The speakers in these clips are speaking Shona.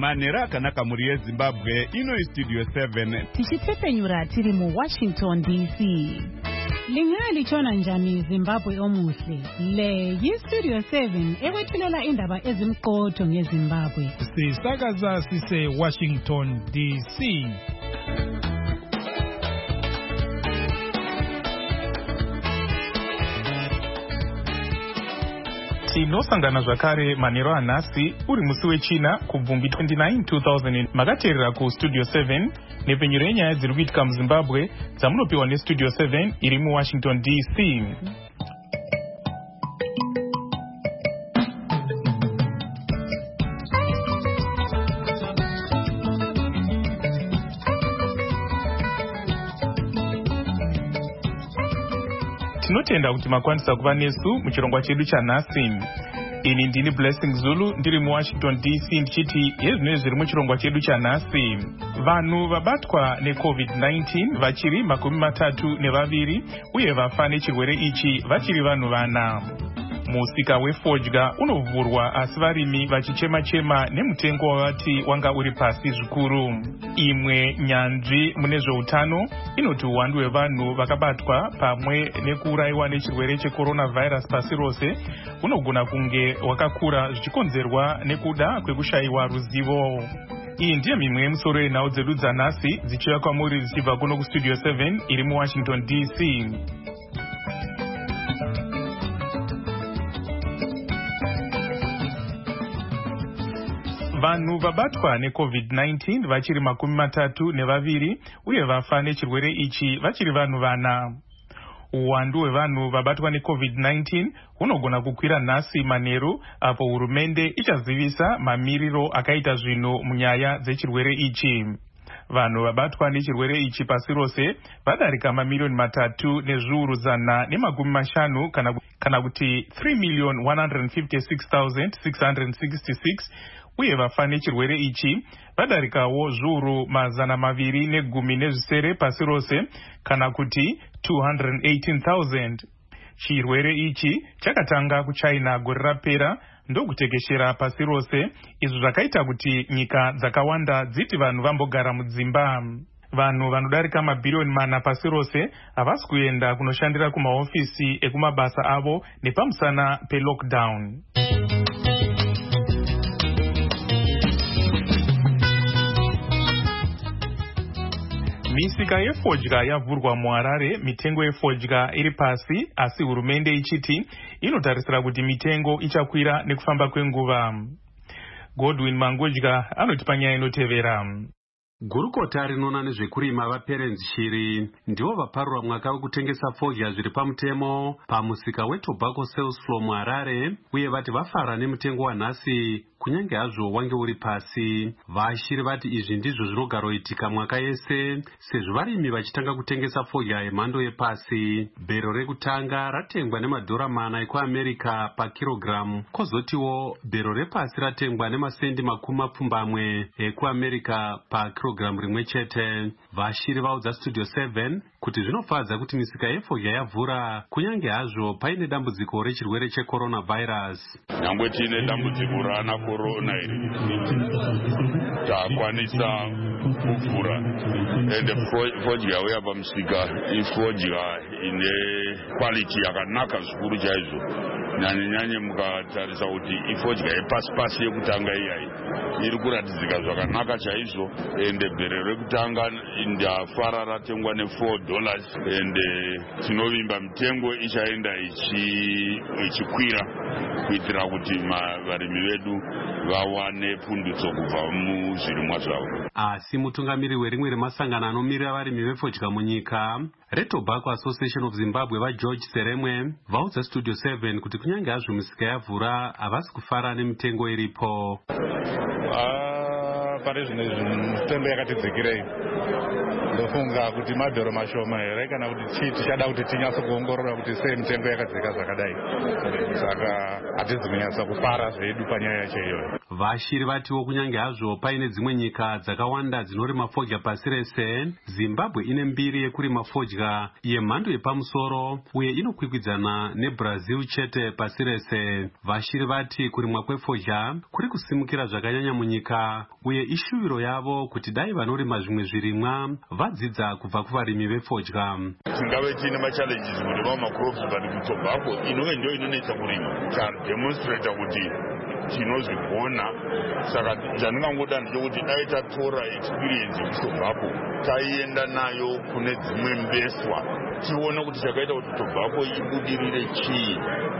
Manera kanaka muri Zimbabwe ino Studio 7. Tichitepenyura tiri mu Washington DC. Lingali chona njani Zimbabwe omuhle. Le yi Studio 7 ewethulela indaba ezimqotho ngeZimbabwe. Sisakaza sise Washington DC. Tinosangana zvakare manero anhasi uri musi wechina kubvumbi 29 2000 makateerera ku Studio 7 nepenyero yenyaya dziri kuitika muZimbabwe dzamunopiwa neStudio 7 iri muWashington DC. Tinotenda kuti makwanisa kuva nesu muchirongwa chedu chanhasi. Ini ndini Blessing Zulu ndiri muWashington DC ndichiti yezvinenge zviri muchirongwa chedu chanhasi. Vanhu vabatwa neCovid-19 vachiri 32 uye vafa nechirwere ichi vachiri vanhu 4. Musika wefodya unovhurwa asi varimi vachichema-chema nemutengo wavati wanga uri pasi zvikuru. Imwe nyanzvi mune zveutano inoti uwandu hwevanhu vakabatwa pamwe nekuurayiwa nechirwere checoronavirus pasi rose unogona kunge wakakura zvichikonzerwa nekuda kwekushayiwa ruzivo. Iyi ndiyo mimwe yemusoro yenhau dzedu dzanhasi dzichiuya kwamuri dzichibva kuno kuStudio 7 iri muWashington DC. Vanhu vabatwa neCovid-19 vachiri 32 uye vafa nechirwere ichi vachiri vanhu 4. Uwandu hwevanhu vabatwa neCovid-19 hunogona kukwira nhasi manheru apo hurumende ichazivisa mamiriro akaita zvinhu munyaya dzechirwere ichi. Vanhu vabatwa nechirwere ichi pasi rose vadarika 3,150,050 kana kuti 3,156,666 uye vafa nechirwere ichi vadarikawo zviuru 210 pasi rose kana kuti 218,000. Chirwere ichi chakatanga kuChina gore rapera ndokutekeshera pasi rose, izvo zvakaita kuti nyika dzakawanda dziti vanhu vambogara mudzimba. Vanhu vanodarika mabhirioni 4 pasi rose havasi kuenda kunoshandira kumahofisi ekumabasa avo nepamusana pelockdown. Misika yefodya yavhurwa muHarare, mitengo yefodya iri pasi, asi hurumende ichiti inotarisira kuti mitengo ichakwira nekufamba kwenguva. Godwin Mangodya anotipa nyaya inotevera. Gurukota rinoona nezvekurima vaPerenzi Shiri ndivo vaparura mwaka wekutengesa fodya zviri pamutemo pamusika weTobacco Sales Floor muHarare, uye vati vafara nemutengo wanhasi kunyange hazvo wange uri pasi. Vashiri vati izvi ndizvo zvinogaroitika mwaka yese sezvo varimi vachitanga kutengesa fodya yemhando yepasi. Bhero rekutanga ratengwa nemadhora 4 ekuAmerica pakirogiramu, kozotiwo bhero repasi ratengwa nemasendi 20 ekuAmerica pakirogiramu rimwe chete. Vashiri vaudza Studio 7 kuti zvinofadza kuti misika yefodya yavhura kunyange hazvo paine dambudziko rechirwere checoronavirus. Nyangwe tiine dambudziko rana corona iri takwanisa kuvhura, ende fodya uya pamusika ifodya ine quality yakanaka zvikuru chaizvo, nyanye mukatarisa kuti ifodya yepasi yekutanga iyayi iri kuratidzika zvakanaka chaizvo, ende bhero rekutanga ndafara ratengwa $4, ende tinovimba mitengo ichaenda ichikwira kuitira kuti varimi vedu vawane pundutso kubva muzvirimwa zvavo. Asi mutungamiri werimwe remasangano anomirira varimi vefodya munyika, reTobacco Association of Zimbabwe, vaGeorge Seremwe, vaudza Studio 7 kuti kunyange hazvo misika yavhura havasi kufara nemitengo iripo. pari zvino mitembo yakati dzikirei. Ndofunga kuti madhoro mashoma here kana kuti chii tichada kuti tinyatso kuongorora kuti sei mitembo yakadzika zvakadai. Saka hatizi kunyatsa kufara zvedu panyaya yacho iyoyo. Vashiri vatiwo kunyange hazvo paine dzimwe nyika dzakawanda dzinorima fodya pasi rese, Zimbabwe ine mbiri yekurima fodya yemhando yepamusoro uye inokwikwidzana neBrazil chete pasi rese. Vashiri vati kurimwa kwefodya kuri kusimukira zvakanyanya munyika uye ishuviro yavo kuti dai vanorima zvimwe zvirimwa vadzidza kubva kuvarimi vefodya. Tingave tiine machallenges kurima macrops but kuTobacco inove ndio inonetsa kurima. Tademonstrata kuti tinozvigona. Saka zvandingangoda ndechekuti dai tatora experience yeTobacco taienda nayo kune dzimwe mbeswa tione kuti chakaita kuti Tobacco ibudirire chii.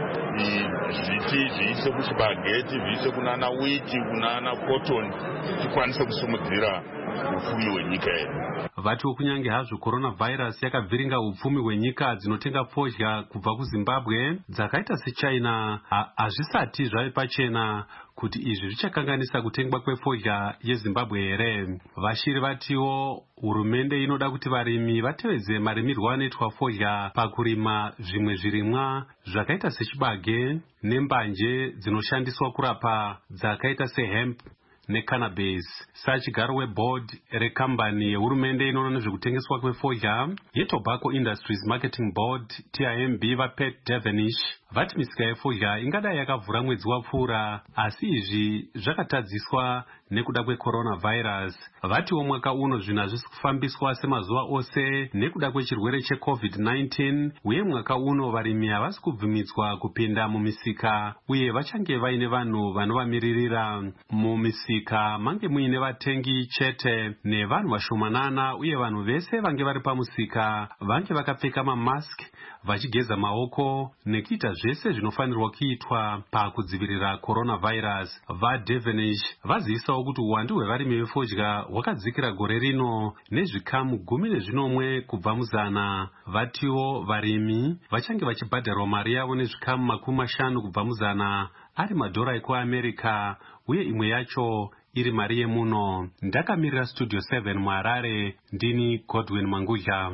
Zviti zviise kuchibageti, zviise kunana witi, kunana cotton, tikwanise kusimudzira upfumi hwenyika yedu. Vatiwo kunyange hazvo coronavirus yakavhiringa upfumi hwenyika dzinotenga fodya kubva kuZimbabwe dzakaita seChina, hazvisati zvave pachena kuti izvi zvichakanganisa kutengwa kwefodya yeZimbabwe here. Vashiri vatiwo hurumende inoda kuti varimi vatevedze marimirwo anoitwa fodya pakurima zvimwe zvirimwa zvakaita sechibage nembanje dzinoshandiswa kurapa dzakaita sehemp necannabis. Sachigaro weboard rekambani yehurumende inoona nezvekutengeswa kwefodya yeTobacco Industries Marketing Board TIMB vaPet Devenish vati misika yefodya ingadai yakavhura mwedzi wapfuura, asi izvi zvakatadziswa nekuda kwecoronavirus. Vatiwo mwaka uno zvinhu hazvisi kufambiswa semazuva ose nekuda kwechirwere cheCovid-19 uye mwaka uno varimi havasi kubvumidzwa kupinda mumisika uye vachange vaine vanhu vanovamiririra. Mumisika mange muine vatengi chete nevanhu vashomanana uye vanhu vese vange vari pamusika vange vakapfeka mamask vachigeza maoko nekuita zvese zvinofanirwa kuitwa pakudzivirira coronavirus. VaDevenish vazivisawo kuti uwandu hwevarimi vefodya hwakadzikira gore rino nezvikamu 11 kubva muzana. Vatiwo varimi vachange vachibhadharwa mari yavo nezvikamu 50 kubva muzana ari madhora ekuAmerica uye imwe yacho iri mari yemuno. Ndakamirira Studio 7 muHarare, ndini Godwin Mangudya.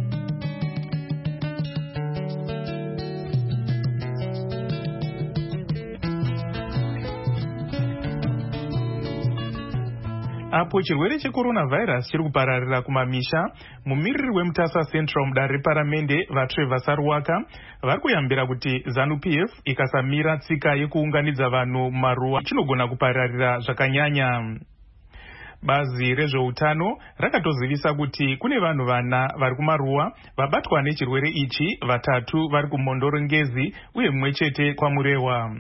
Apo chirwere checoronavirus chiri kupararira kumamisha, mumiriri weMutasa Central mudare reparamende vaTrevor Sarwaka vari kuyambira kuti ZANU-PF ikasamira tsika yekuunganidza vanhu mumaruwa chinogona kupararira zvakanyanya. Bazi rezveutano rakatozivisa kuti kune vanhu 4 vari kumaruwa vabatwa nechirwere ichi, 3 vari kuMondorongezi uye mumwe chete kwaMurewa.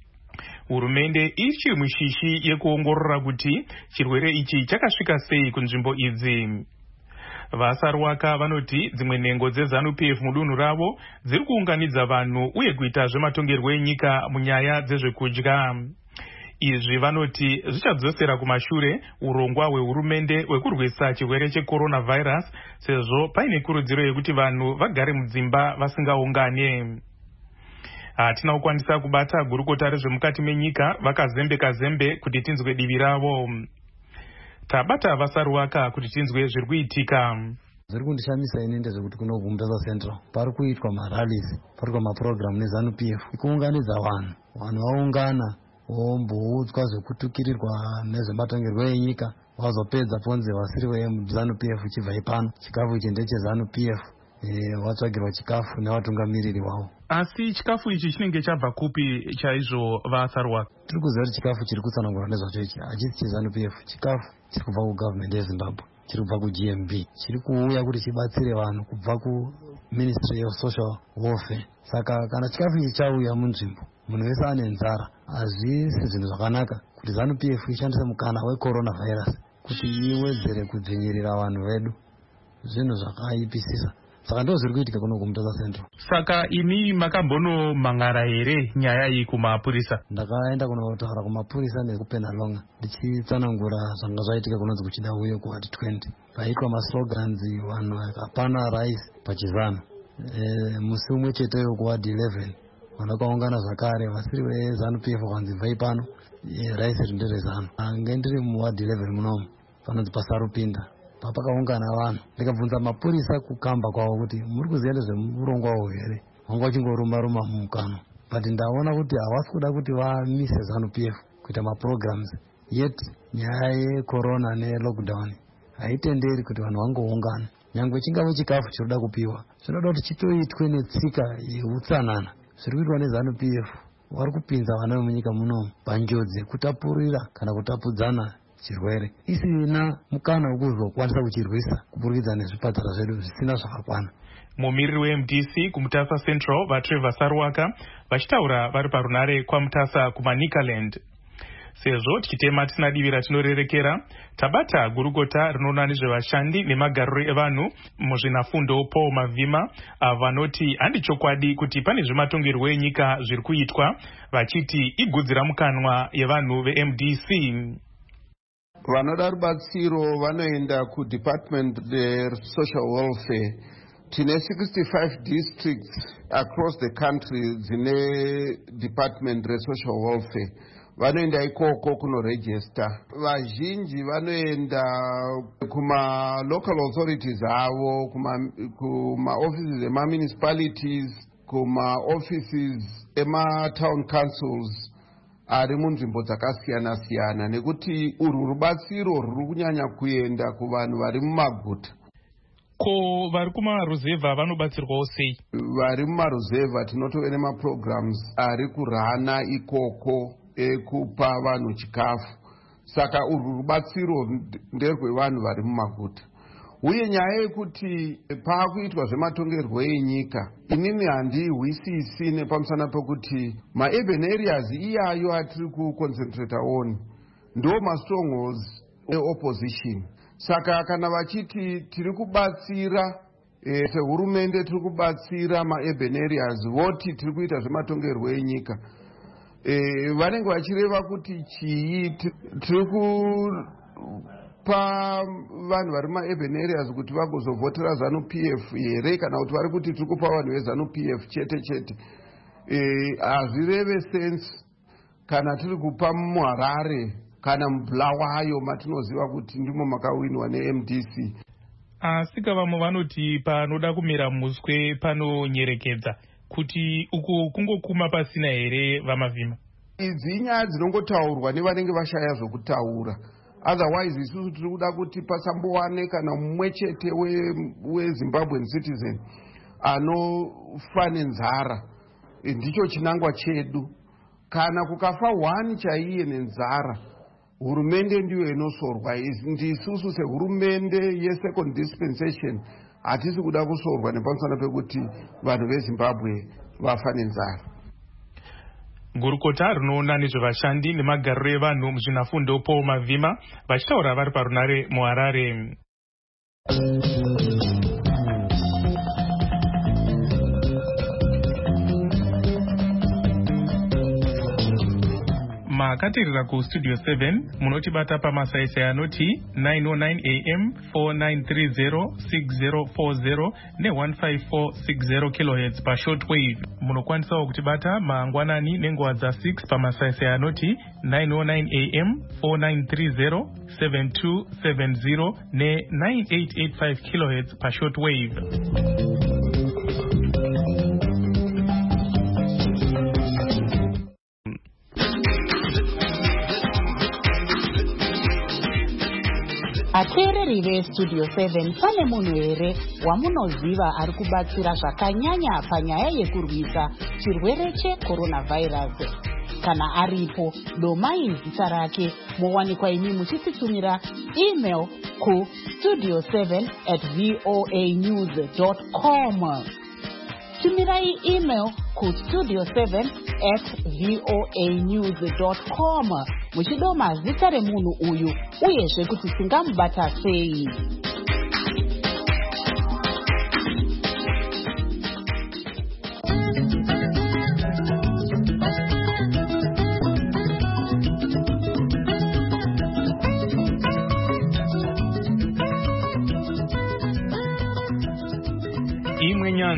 Hurumende ichiri mushishi yekuongorora kuti chirwere ichi chakasvika sei kunzvimbo idzi. VaSarwaka vanoti dzimwe nhengo dzeZANU-PF mudunhu ravo dziri kuunganidza vanhu uye kuita zvematongerwo enyika munyaya dzezvekudya. Izvi vanoti zvichadzosera kumashure urongwa hwehurumende hwekurwisa chirwere checoronavirus sezvo paine kurudziro yekuti vanhu vagare mudzimba vasingaungane. Hatina kukwanisa kubata gurukota rezvemukati menyika vakazembe kuti tinzwe divi ravo. Tabata VaSarwaka kuti tinzwe zviri kuitika. Zviri kundishamisa ini ndezvekuti kuno kuMutasa Central pari kuitwa marallies, pari kuitwa maprogram neZANU-PF kuunganidza vanhu vaungana vomboudzwa zvekutukirirwa nezvematongerwo enyika vazopedza ponze vasiri veZANU-PF chibva ipano chikafu ichi ndecheZANU-PF vatsvagirwa chikafu nevatungamiriri wavo. Asi chikafu ichi chinenge chabva kupi chaizvo VaSarwaka? Tiri kuziva kuti chikafu chiri kutsanangura nezvacho ichi hachisi cheZANU-PF, chikafu chiri kubva kugovernment yeZimbabwe, chiri kubva kuGMB, chiri kuuya kuti chibatsire vanhu kubva kuMinistry of Social Welfare. Saka kana chikafu ichi chauya munzvimbo munhu wese ane nzara, hazvisi zvinhu zvakanaka kuti ZANU-PF ishandise mukana wecoronavirus kuti iwedzere kudzvinyirira vanhu vedu. Zvinhu zvakaipisisa. Saka ndo zviri kuitika kuno kuMutasa Central. Saka ini makambono mangara here nyaya iyi kumapurisa? Ndakaenda kunotaura kumapurisa nekupenalonga ndichitsanangura zvanga zvaitika kunonzi kuchida uye kuward 20. Paitwa maslogans vanhu vakapana rice pachizana. Musi umwe cheteyo kuward 11 vanhu vakaungana zvakare vasiri veZANU PF vakwanzi bvai pano raisi nderezano ange ndiri muwadi 11 munomu panonzi pasarupinda papakaungana vanhu ndikabvunza mapurisa kukamba kwavo kuti muri kuziva nezvemurongwa wavo here vanga vachingoruma-ruma mumukano but ndaona kuti havasi kuda kuti vamise ZANU PF kuita maprograms yet nyaya yecorona nelockdown haitenderi kuti vanhu vangoungana nyangwe chingava chikafu chinoda kupiwa zvinoda kuti chitoitwe netsika yeutsanana zviri kuitwa neZANU PF vari kupinza vana vemunyika munomu panjodzi kutapurira kana kutapudzana chirwere isina mukana wekuzokwanisa kuchirwisa kuburikidza nezvipatara zvedu zvisina zvakakwana. mumiriri weMDC kumutasa Central vaTrevor Saruwaka vachitaura vari parunare kwamutasa kumaNikaland. Sezvo tichitema tisina divi ratinorerekera, tabata gurukota rinoona nezvevashandi nemagariro evanhu muzvinafundo Paul Mavhima vanoti handi chokwadi kuti pane zvematongerwo enyika zviri kuitwa vachiti igudzira mukanwa yevanhu veMDC. Vanoda rubatsiro vanoenda kuDepartment Social Welfare. Tine 65 districts across the country dzine Department Social Welfare. Vanoenda ikoko kunoregister. Vazhinji vanoenda kuma local authorities avo, kuma offices ema municipalities, kuma offices ema town councils ari munzvimbo dzakasiyana-siyana nekuti urwu rubatsiro ruri kunyanya kuenda kuvanhu vari mumaguta. Ko vari kumaruzevha vanobatsirwawo sei? Vari mumaruzevha tinotove nemaprograms ari kurana ikoko ekupa vanhu chikafu. Saka urwu rubatsiro nderwevanhu vari mumaguta. Uye nyaya yekuti paakuitwa zvematongerwo enyika, inini handihwisisi nepamusana pekuti ma-urban areas iyayo atiri kuconcentrate on ndo ma-strongholds e-opposition. Saka kana vachiti tiri kubatsira sehurumende tiri kubatsira ma-urban areas voti tiri kuita zvematongerwo enyika, vanenge vachireva kuti chii tiri kupa vanhu vari ma-urban areas kuti vagozovhotera ZANU PF here kana kuti vari kuti tiri kupa vanhu veZANU PF chete. Hazvireve sense kana tiri kupa muHarare kana muBulawayo matinoziva kuti ndimo makawinwa neMDC. Asika vamwe vanoti panoda kumera muswe panonyerekedza kuti uku kungokuma pasina here vaMavhima. Idzi inyaya dzinongotaurwa nevanenge vashaya zvokutaura. Otherwise isusu tiri kuda kuti pasambowane kana mumwe chete weZimbabwean citizen anofa nenzara. Ndicho chinangwa chedu. Kana kukafa 1 chaiye nenzara, hurumende ndiyo inosorwa. Ndisusu sehurumende yesecond dispensation hatisi kuda kusorwa nepamusana pekuti vanhu veZimbabwe vafa nenzara. Gurukota rinoona nezvevashandi nemagariro evanhu muzvinafundo Paul Mavhima vachitaura vari parunare muHarare. Makatirira kustudio 7 munotibata pamasaisai anoti 909 AM 4930 6040 ne15460 kHz pashortwave. Munokwanisawo kutibata mangwanani nenguva dza6 pamasaisai anoti 909 AM 4930 7270 ne9885 kHz pashortwave. Ateereri veStudio 7 pane munhu here wamunoziva ari kubatsira zvakanyanya panyaya yekurwisa chirwere cheCoronavirus? Kana aripo, domai zita rake mowanikwa imi muchititumira email ku studio7@voanews.com. Tumirai email ku studio7@voanews.com muchidoma zita remunhu uyu uyezve kuti tingamubata sei.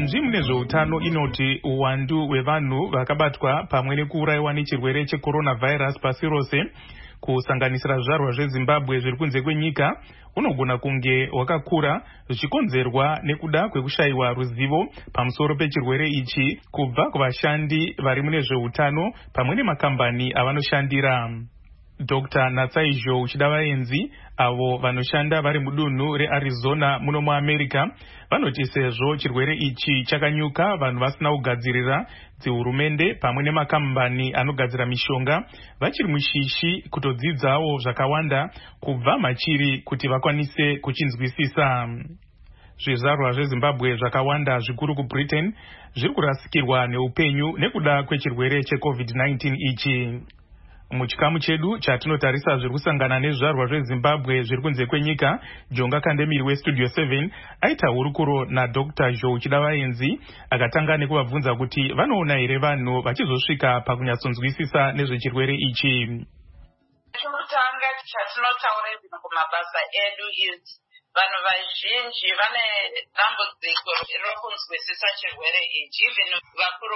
unyanzvi mune zveutano inoti uwandu hwevanhu vakabatwa pamwe nekuurayiwa nechirwere checoronavirus pasi rose, kusanganisira zvizvarwa zvezimbabwe zviri kunze kwenyika, unogona kunge hwakakura, zvichikonzerwa nekuda kwekushayiwa ruzivo pamusoro pechirwere ichi kubva kuvashandi vari mune zveutano pamwe nemakambani avanoshandira. Dr. Natsai-Zhou Chidavaenzi, avo vanoshanda vari mudunhu reArizona muno muAmerica, vanoti sezvo chirwere ichi chakanyuka, vanhu vasina kugadzirira, dzihurumende pamwe nemakambani anogadzira mishonga vachiri mushishi kutodzidzawo zvakawanda kubva machiri kuti vakwanise kuchinzwisisa. Zvizvarwa zveZimbabwe zvakawanda zvikuru kuBritain zviri kurasikirwa neupenyu nekuda kwechirwere cheCovid-19 ichi. Muchikamu chedu chatinotarisa zviri kusangana nezvizvarwa zveZimbabwe zviri kunze kwenyika, Jonga Kandemiri weStudio 7 aita hurukuro naDr. Zhou Chidavaenzi, akatanga nekuvabvunza kuti vanoona here vanhu vachizosvika pakunyatsonzwisisa nezvechirwere ichi. Chekutanga chatinotaura kumabasa edu vanhu vazhinji vane dambudziko rokunzwisisa chirwere ichi. Even vakuru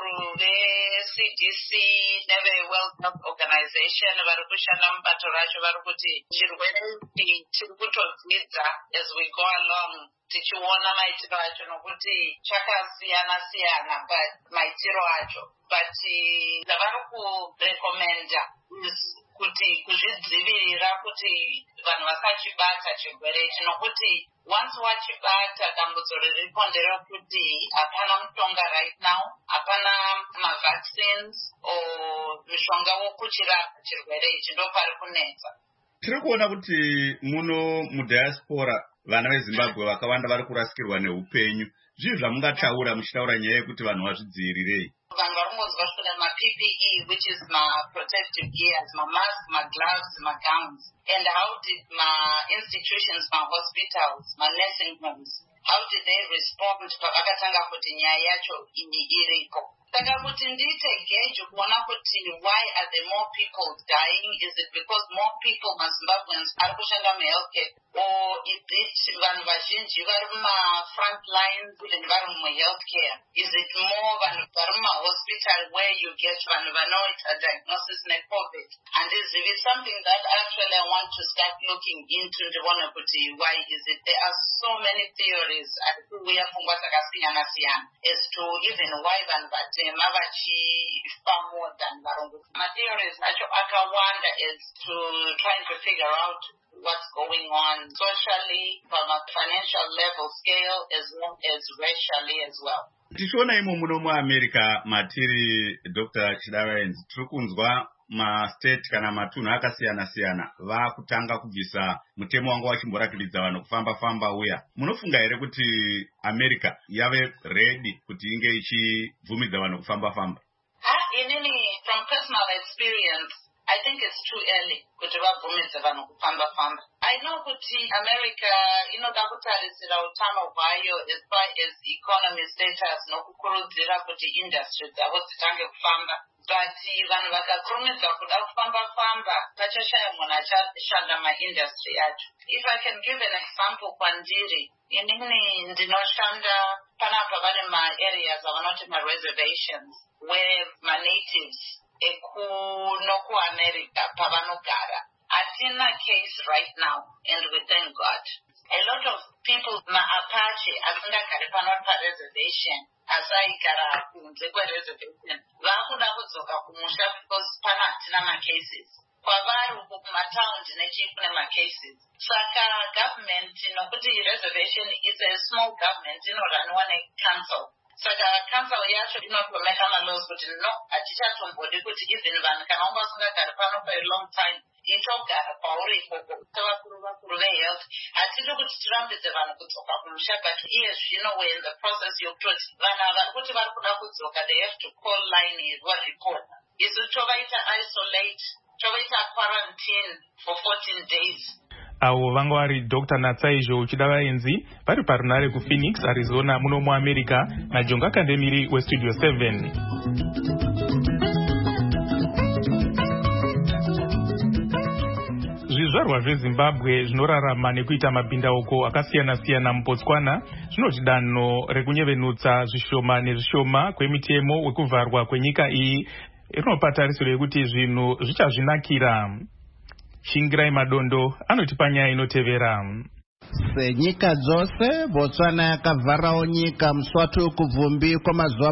veCDC neveWorld Health Organization vari kushanda mubato racho vari kuti chirwere ichi chiri kutodzidza as we go along, tichiona maitiro acho nokuti chakasiyana-siyana maitiro acho, but zvavari kurekomenda kuti kuzvidzivirira kuti vanhu vasachibata chirwere ichi, nokuti once wachibata dambudziko riripo nderekuti hapana mutonga right now, hapana mavaccines or mishonga wokuchirapa chirwere ichi, ndopari kunetsa. Tiri kuona kuti muno mudiaspora vana veZimbabwe vakawanda vari kurasikirwa neupenyu. Zvii zvamungataura muchitaura nyaya yekuti vanhu vazvidzivirirei? Vanhu vari kungonzwa kune maPPE, which is protective gears, mamasks, magloves, magowns, and how did institutions, hospitals, nursing homes, how did they respond pavakatanga kuti nyaya yacho iripo? Saka kuti ndiite gauge kuona kuti why are there more people dying? Is it because more people, maZimbabweans, ari kushanda muhealthcare, or is it vanhu vazhinji vari front lines even vari muhealthcare? Is it more vanhu vari hospital where you get vanhu vanoita diagnosis neCovid? And is it something that actually I want to start looking into, ndione kuti why is it? There are so many theories ari kuuya pfungwa dzakasiyana-siyana as to even why vanhu vachifa more than varungu. Theories acho akawanda is to trying to figure out what's going on socially, from a financial level scale, as well as racially as well. Tichiona imo muno muAmerica matiri Dr. Chidavaenzi, tiri kunzwa mastate kana matunhu akasiyana-siyana vakutanga kubvisa mutemo wanga wachimborakiridza vanhu kufamba-famba uya. Munofunga here kuti America yave ready kuti inge ichibvumidza vanhu kufamba-famba? Inini, from personal experience, I think it's too early kuti vabvumidze vanhu kufamba-famba. I know kuti America inoda kutarisira utano hwayo as far as economy status nokukurudzira kuti industry dzavo dzitange kufamba. But vanhu vakakurumidza kuda kufamba-famba, pachashaya munhu achashanda maindustry acho. If I can give an example kwandiri, inini ndinoshanda panapa vane maareas avanoti mareservations, where manatives ekuno kuAmerica pavanogara. Hatina case right now, and we thank God. A lot of people, ma-Apache, asingagari pano pa-reservation, asaigara kunze kwe-reservation, vakuda kudzoka kumusha because pana hatina ma-cases. Kwavari uko kumataundi nechief kune ma-cases. Saka government, nokuti reservation is a small government, inoranwa ne-council. Saka council yacho inotomeka ma-laws kuti no, hatichatombodi kuti even vanhu kana unga usingagari pano for a long time, itogara pauri ikoko. Vakuru vehealth, hatidi kuti tirambidze vanhu kudzoka kumusha, but iye zvino we're in the process yokutoti vanhu vari kuti vari kuda kudzoka, they have to call line report. Isu tovaita isolate, tovaita quarantine for 14 days. Avo vanga vari Dr. Natsai-Zhou Chidavaenzi vari parunare kuPhoenix, Arizona muno muAmerica, naJonga Kandemiri weStudio 7. zvizvarwa zvezimbabwe zvinorarama nekuita mabhindauko akasiyana-siyana mubotswana zvinoti danho rekunyevenutsa zvishoma nezvishoma kwemitemo wekuvharwa kwenyika iyi rinopa tarisiro yekuti zvinhu zvichazvinakira. Shingirai Madondo anotipa nyaya inotevera. Senyika dzose Botswana yakavharawo nyika muswatu wekubvumbi kwamazuva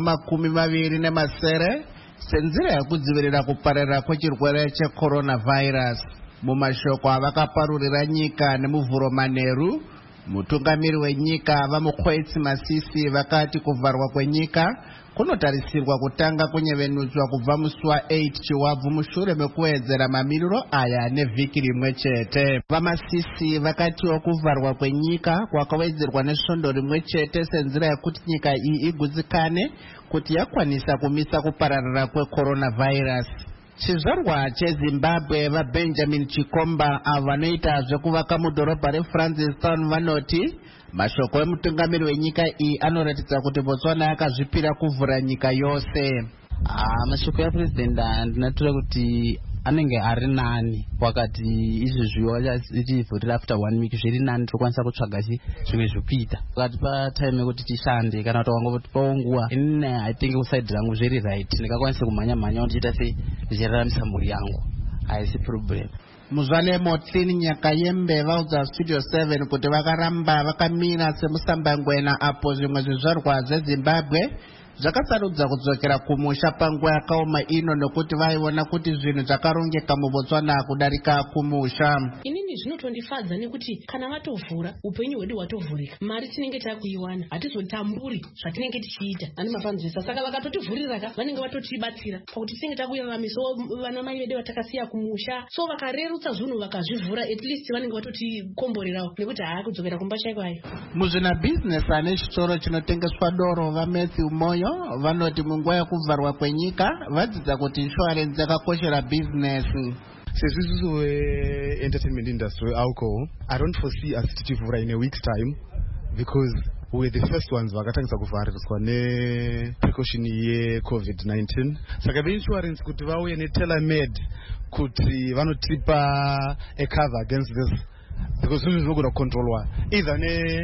27 senzira yekudzivirira kupararira kwechirwere checoronavirus. Mumashoko avakaparurira nyika nemuvhuro manheru, mutungamiri wenyika Vamukhoitsi Masisi vakati kuvharwa kwenyika kunotarisirwa kutanga kunyevenutswa kubva musi wa8 Chiwabvu mushure mekuwedzera mamiriro aya nevhiki rimwe chete. Vamasisi vakatiwo kuvharwa kwenyika kwakawedzerwa nesvondo rimwe chete senzira yekuti nyika iyi igutsikane kuti yakwanisa kumisa kupararira kwecoronavirus. Chizvarwa cheZimbabwe vaBenjamin Chikomba avo vanoita zvekuvaka mudhorobha reFrancistown vanoti mashoko emutungamiri wenyika iyi anoratidza kuti Botswana yakazvipira kuvhura nyika yose. Mashoko yaPresident ndinatora kuti anenge ari nani wakati izvozviwa vachivhurira after 1 week zviri nani tokwanisa kutsvaga zvimwe zvekuita wakati patime yekuti tishande kana kuti wangoti paunguwa inini I think kuside rangu zviri right ndingakwanisa kumhanya kuti ndiita sei ndichiraramisa mhuri yangu haisi problem. Muzvale Motlini nyaka yembe vaudza Studio 7 kuti vakaramba vakamira semusambangwena apo zvimwe zvizvarwa zveZimbabwe zvakasarudza kudzokera kumusha panguva yakaoma ino nekuti vaiona kuti zvinhu zvakarongeka muBotswana kudarika kumusha. Inini zvinotondifadza nekuti kana vatovhura upenyu hwedu hwatovhurika, mari tinenge takuiwana, hatizotamburi zvatinenge tichiita ani mafanzvisa. Saka vakatotivhuriraka vanenge vatotibatsira pakuti tinenge takuiraramisa vana mai vedu vatakasiya kumusha, so vakarerutsa zvinhu vakazvivhura at least vanenge vatotikomborerawo nekuti kudzokera kumba chaiko hayo. Muzvina business ane chitoro chinotengeswa doro vaMatthew Moyo vanoti munguva yekuvharwa kwenyika vadzidza kuti insurance yakakoshera business. Sezvisusu entertainment industry alcohol, I don't foresee us tichivhura in a week's time because we were the first ones vakatangisa kuvhariswa neprecaution yeCovid-19. Saka veinsurance kuti vauye netailor-made kuti vanotipa a cover against this because zvinhu zvinogona kucontrolwa either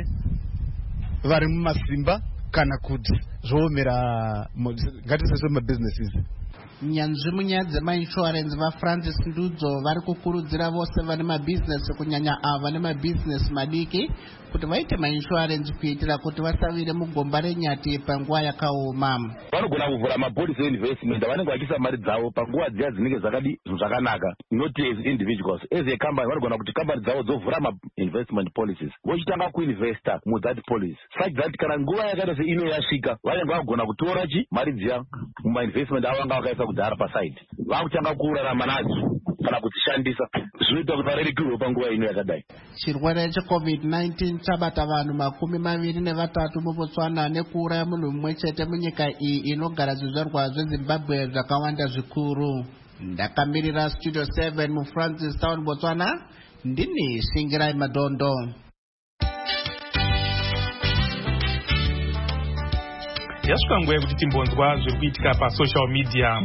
nevari mumasimba kana kuti zvoomera ngatisese mabusinesses. Nyanzvi munyaya dzemainsurance vaFrancis Ndudzo vari kukurudzira vose vane mabhizinesi kunyanya ava vane mabhizinesi madiki kuti vaite mainsurance kuitira kuti vasavire mugomba renyati panguva yakaoma. Vanogona kuvhura mapolisi investment vanenge vachiisa mari dzavo panguva dziya dzinenge zvakadi zvakanaka, not as individuals. As a company vanogona kuti kambani dzavo dzovhura ma-investment policies vochitanga kuinvesta mudhat policy such that kana nguva yakaita seino yasvika vanenge vagona kutora mari dziya mumainvestment avo vanga vakaisa kudhara paside vakutanga kurarama nadzo kana kudzishandisa zvinoita kuti varerekirwe panguva ino yakadai. Chirwere cheCovid-19 chabata vanhu 23 muBotswana nekuuraya munhu mumwe chete munyika iyi inogara zvizvarwa zveZimbabwe zvakawanda zvikuru. Ndakamirira Studio 7 muFrancistown Botswana, ndini Shingirai Madondo. Yasvika nguva yekuti timbonzwa zviri kuitika pasocial media.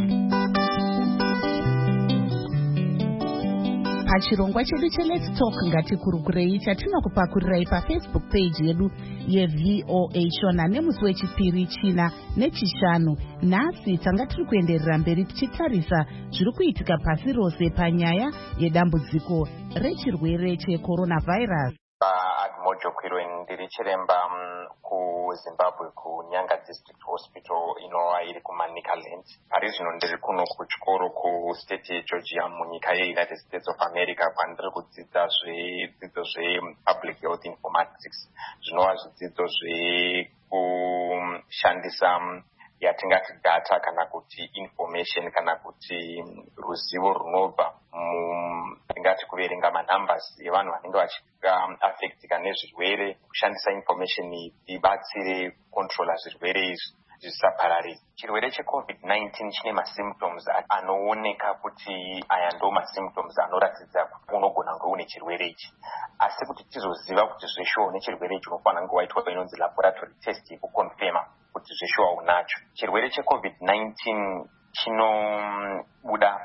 Pachirongwa chedu cheLet's Talk ngatikurukirei chatinokupakurirai paFacebook page yedu yeVOA Shona nemusi wechipiri, china nechishanu. Nhasi tanga tiri kuenderera mberi tichitarisa zviri kuitika pasi rose panyaya yedambudziko rechirwere checoronavirus. Admojo Kwirweni ndiri chiremba kuZimbabwe kuNyanga District Hospital inova iri kuManicaland. Pari zvino ndiri kuno kuchikoro kustate yeGeorgia munyika yeUnited States of America kwandiri kudzidza zvidzidzo zvepublic health informatics, zvinova zvidzidzo zvekushandisa yatingati data kana kuti information kana kuti ruzivo runobva tingati kuverenga manumbers evanhu vanenge vachika nezvirwere, kushandisa information ibatsire controla zvirwere izvi zvisapararira. Chirwere cheCovid-19 chine masymptoms anooneka kuti aya ndo masymptoms anoratidza kuti unogona kunge une chirwere ichi, asi kuti tizoziva kuti zveshuwa une chirwere ichi unofanira kunge waitwa inonzi laboratory test yekukonfirma kuti zveshuwa unacho. Chirwere cheCovid-19 chinobuda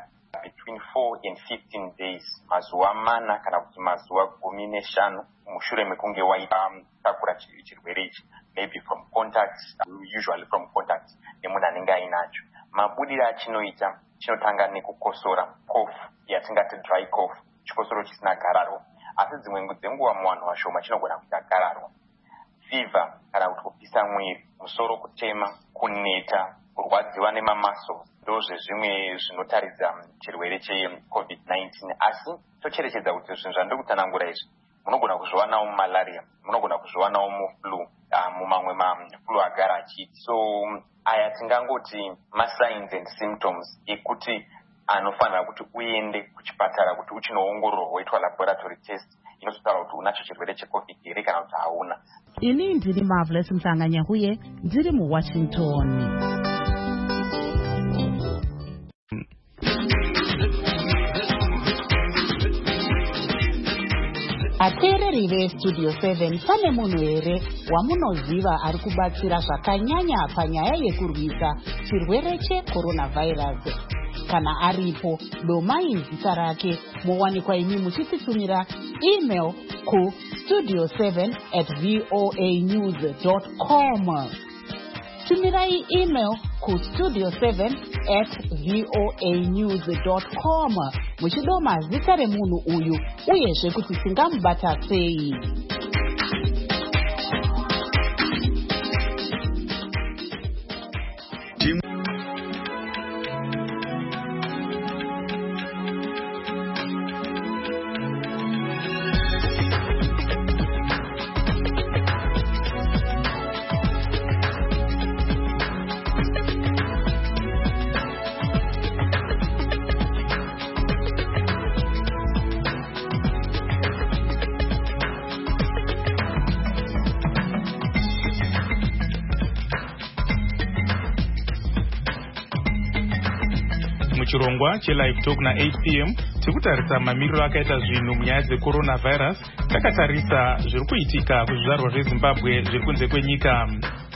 between 4 and 15 days, mazuva mana kana kuti mazuva 15 mushure mekunge waitakura chirwere ichi, maybe from contact, usually from contact nemunhu anenge ainacho. Mabudiro achinoita chinotanga nekukosora, cough yatingati dry cough, chikosoro chisina gararwa, asi dzimwe dzenguva muvanhu vashoma chinogona kuita gararwa. Fever kana kuti kupisa mwiri, musoro kutema, kuneta, kurwadziwa nemamaso, ndozve zvimwe zvinotaridza chirwere cheCovid-19. Asi tocherechedza kuti zvinhu zvandiri kutanangura izvi munogona kuzviwanawo mumalaria, munogona kuzviwanawo muflu, mumamwe maflu agara achiiti. So aya tingangoti masigns and symptoms ekuti anofanira kuti uende kuchipatara kuti uchinoongororwa woitwa laboratory test inozotaura kuti unacho chirwere cheCovid here kana kuti hauna. Ini ndiri Marvelous Msanganyahuye, ndiri muWashington. Ateereri veStudio 7 pane munhu here wamunoziva ari kubatsira zvakanyanya panyaya yekurwisa chirwere cheCoronavirus? Kana aripo, domai zita rake mowanikwa imi muchititumira email ku studio7@voanews.com. Tumirai email ku studio7@voanews.com muchidoma zita remunhu uyu uyezve kuti tingamubata sei. Chirongwa chelive talk na 8 p.m. tikutarisa mamiriro akaita zvinhu munyaya dzeCoronavirus, takatarisa zviri kuitika kuzvizvarwa zveZimbabwe zviri kunze kwenyika.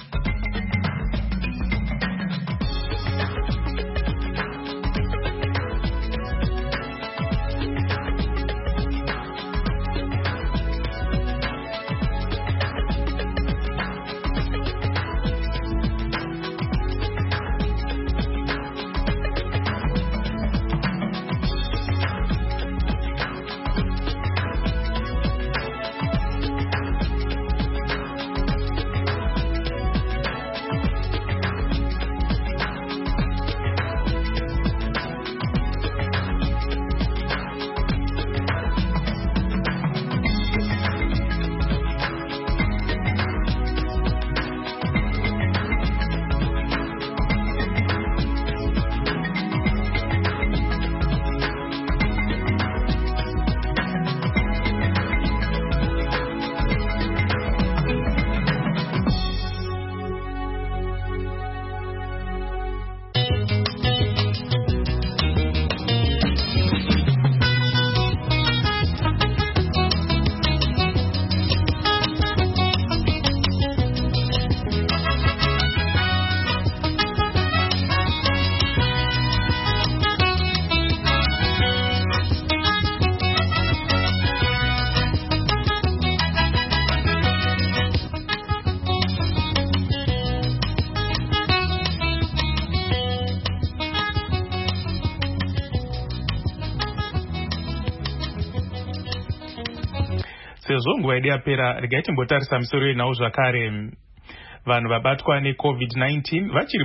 Sezvo nguva yedu yapera, regai timbotarisa misoro yenhau zvakare. Vanhu vabatwa neCovid-19 vachiri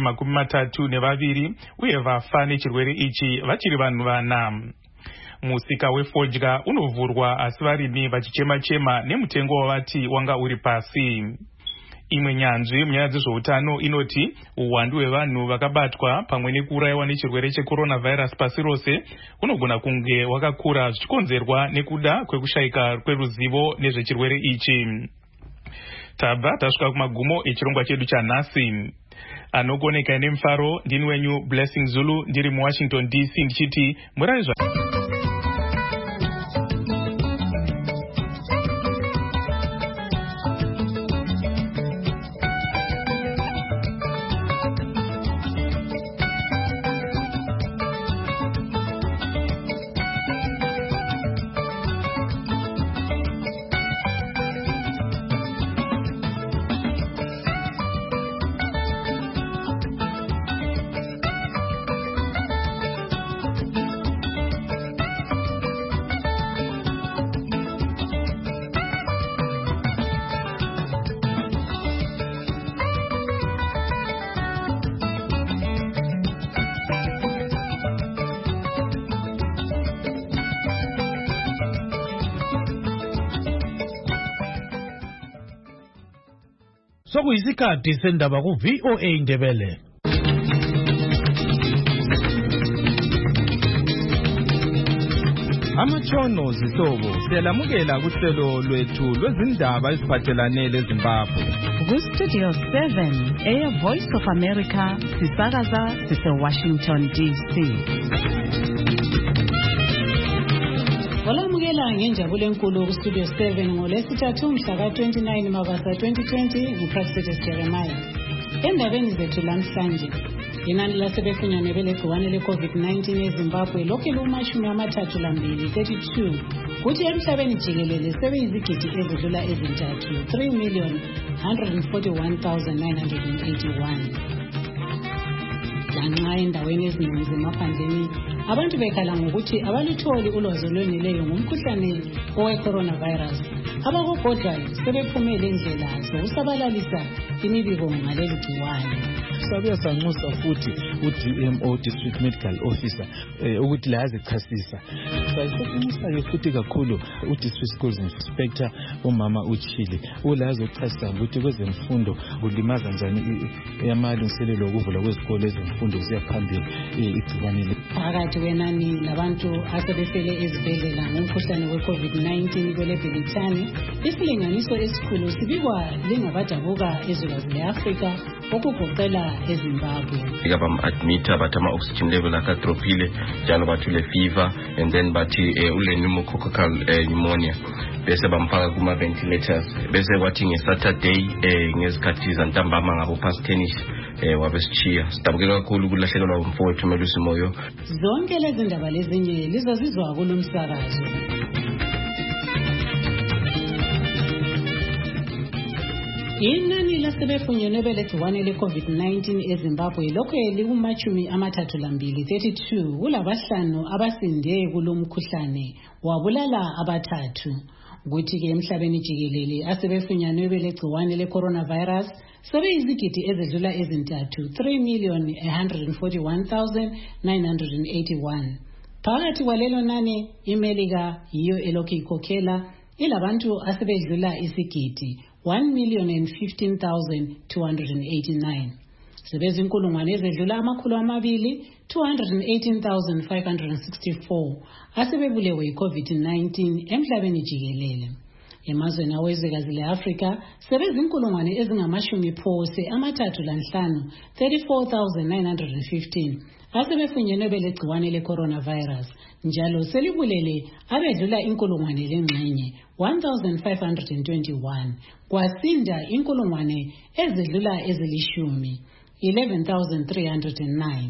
32 uye vafa nechirwere ichi vachiri vanhu 4. Musika wefodya unovhurwa asi varimi vachichema-chema nemutengo wavati wanga uri pasi. Imwe nyanzvi munyaya dzezveutano inoti uwandu hwevanhu vakabatwa pamwe nekuurayiwa nechirwere cheCoronavirus pasi rose unogona kunge wakakura zvichikonzerwa nekuda kwekushayika kweruzivo nezvechirwere ichi. Tabva tasvika kumagumo echirongwa chedu chanhasi. Anogoneka nemufaro ndini wenyu Blessing Zulu ndiri muWashington DC ndichiti murari sokuyisikhathi sendaba ku-VOA Indebele. Amatshono zihlobo siyalamukela kuhlelo lwethu lwezindaba eziphathelane leZimbabwe. Ku-Studio 7 Air Voice of America sisakaza sise-Washington DC. Walamukela ngenjabulo enkulu ku-Studio 7 ngoLwesithathu mhla ka-29 Mabasa 2020 nguProfessor Jeremiah. Endabeni zethu namhlanje, inani lasebefunyanwe belegciwane le-COVID-19 eZimbabwe lokhu lu-32 kuthi emhlabeni jikelele sebeyizigidi ezidlula ezintathu 3,141,981. Lanxa endaweni eziningi zemaphandleni abantu bekhala ngokuthi abalutholi ulwazi olweneleyo ngomkhuhlane owe-coronavirus, abakugodlayo sebephumele indlela zokusabalalisa imibiko ngaleli gciwane. Sabuya sanxusa futhi u-DMO District Medical Officer ukuthi la yazichasisa. Sayisekunxusa futhi kakhulu u-District Schools Inspector umama uChile ula yazochasisa ukuthi kwezemfundo kulimaza njani amalungiselelo okuvula kwezikole ezemfundo ziyaphambili igciwane le. Phakathi kwenani labantu asebefele ezibhedlela ngomkhuhlane we-COVID-19 kweleBrithani, isilinganiso esikhulu sibikwa lingabadabuka ezwekazi le-Afrika okugoqela eZimbabwe. Bam-admita bathi ama-oxygen level akadrophile njalo bathi ule-fever and then bathi ule-pneumococcal pneumonia bese bamfaka kuma-ventilators bese kwathi ngeSaturday ngezikhathi zantambama ngabo past 10 wabesitshiya. Sidabuke kakhulu ukulahlekelwa umfowethu uMelusi Moyo. Zonke lezi ndaba lezinye lizozizwa kulo msakazo. Inani lasebefunyenwe belegciwane le-COVID-19 eZimbabwe lokhu liku-32 kulabahlanu abasinde kulo mkhuhlane wabulala abathathu. Kuthi-ke emhlabeni jikelele asebefunyenwe belegciwane le-coronavirus sebeyizigidi ezidlula ezintathu 3,141,981. Phakathi kwalelo nani iMelika yiyo elokhu ikhokhela ilabantu asebedlula isigidi 1,015,289. Sebezinkulungwane ezedlula 218,564 asebebulewe yi-COVID-19 emhlabeni jikelele. Emazweni awezwekazi le-Afrika sebezinkulungwane ezingama-35 34,915 asebefunyenwe belegciwane le-coronavirus, njalo selibulele abedlula inkulungwane lengxenye 1,521, kwasinda inkulungwane ezidlula ezilishumi 11,309.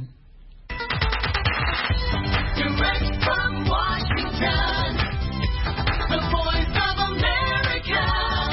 Direct from Washington, the Voice of America,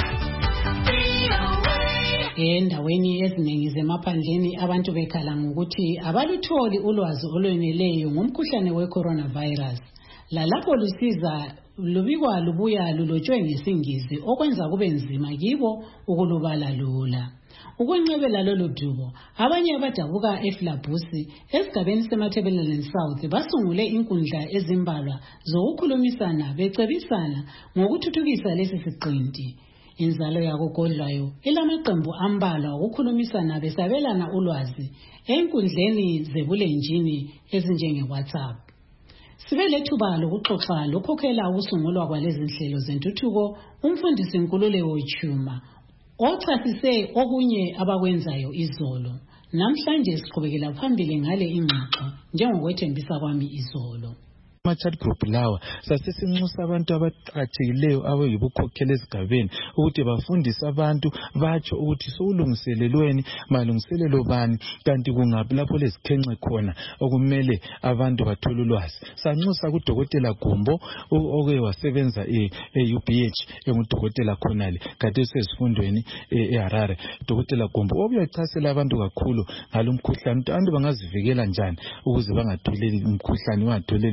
VOA. Endaweni eziningi zemaphandleni abantu bekhala ngokuthi abalutholi ulwazi olweneleyo ngomkhuhlane we-coronavirus. Lalapho lusiza lubikwa lubuya lulotshwe ngesingisi okwenza kube nzima kibo ukulubala lula. Ukwenqabela lolu dubo, abanye abadabuka eFlabusi esigabeni seMatabeleland South basungule inkundla ezimbalwa zokukhulumisana becebisana ngokuthuthukisa lesi siqinti. Inzalo yakogodlayo ilamaqembu ambalwa okukhulumisana besabelana ulwazi enkundleni zebulenjini ezinjenge-WhatsApp. Sibe lethuba lokuxoxa lokhokhela ukusungulwa kwalezi nhlelo zentuthuko umfundisi Nkululeko Chuma ochasise okunye abakwenzayo izolo. Namhlanje siqhubekela phambili ngale ingxoxo njengokwethembisa kwami izolo. Ama-chat group lawa sasesinxusa abantu abaqhatshileyo abayibukhokhela ezigabeni ukuthi bafundise abantu batsho ukuthi sokulungiselelweni malungiselelo bani kanti kungaphi lapho lezikhenxe khona okumele abantu bathole ulwazi. Sanxusa kudokotela Gumbo oke wasebenza e-UBH engudokotela khonale kade sezifundweni eHarare. Dokotela Gumbo obuyachasela abantu kakhulu ngalomkhuhlane abantu bangazivikela njani ukuze bangatholeli umkhuhlane bangatholeli igciwane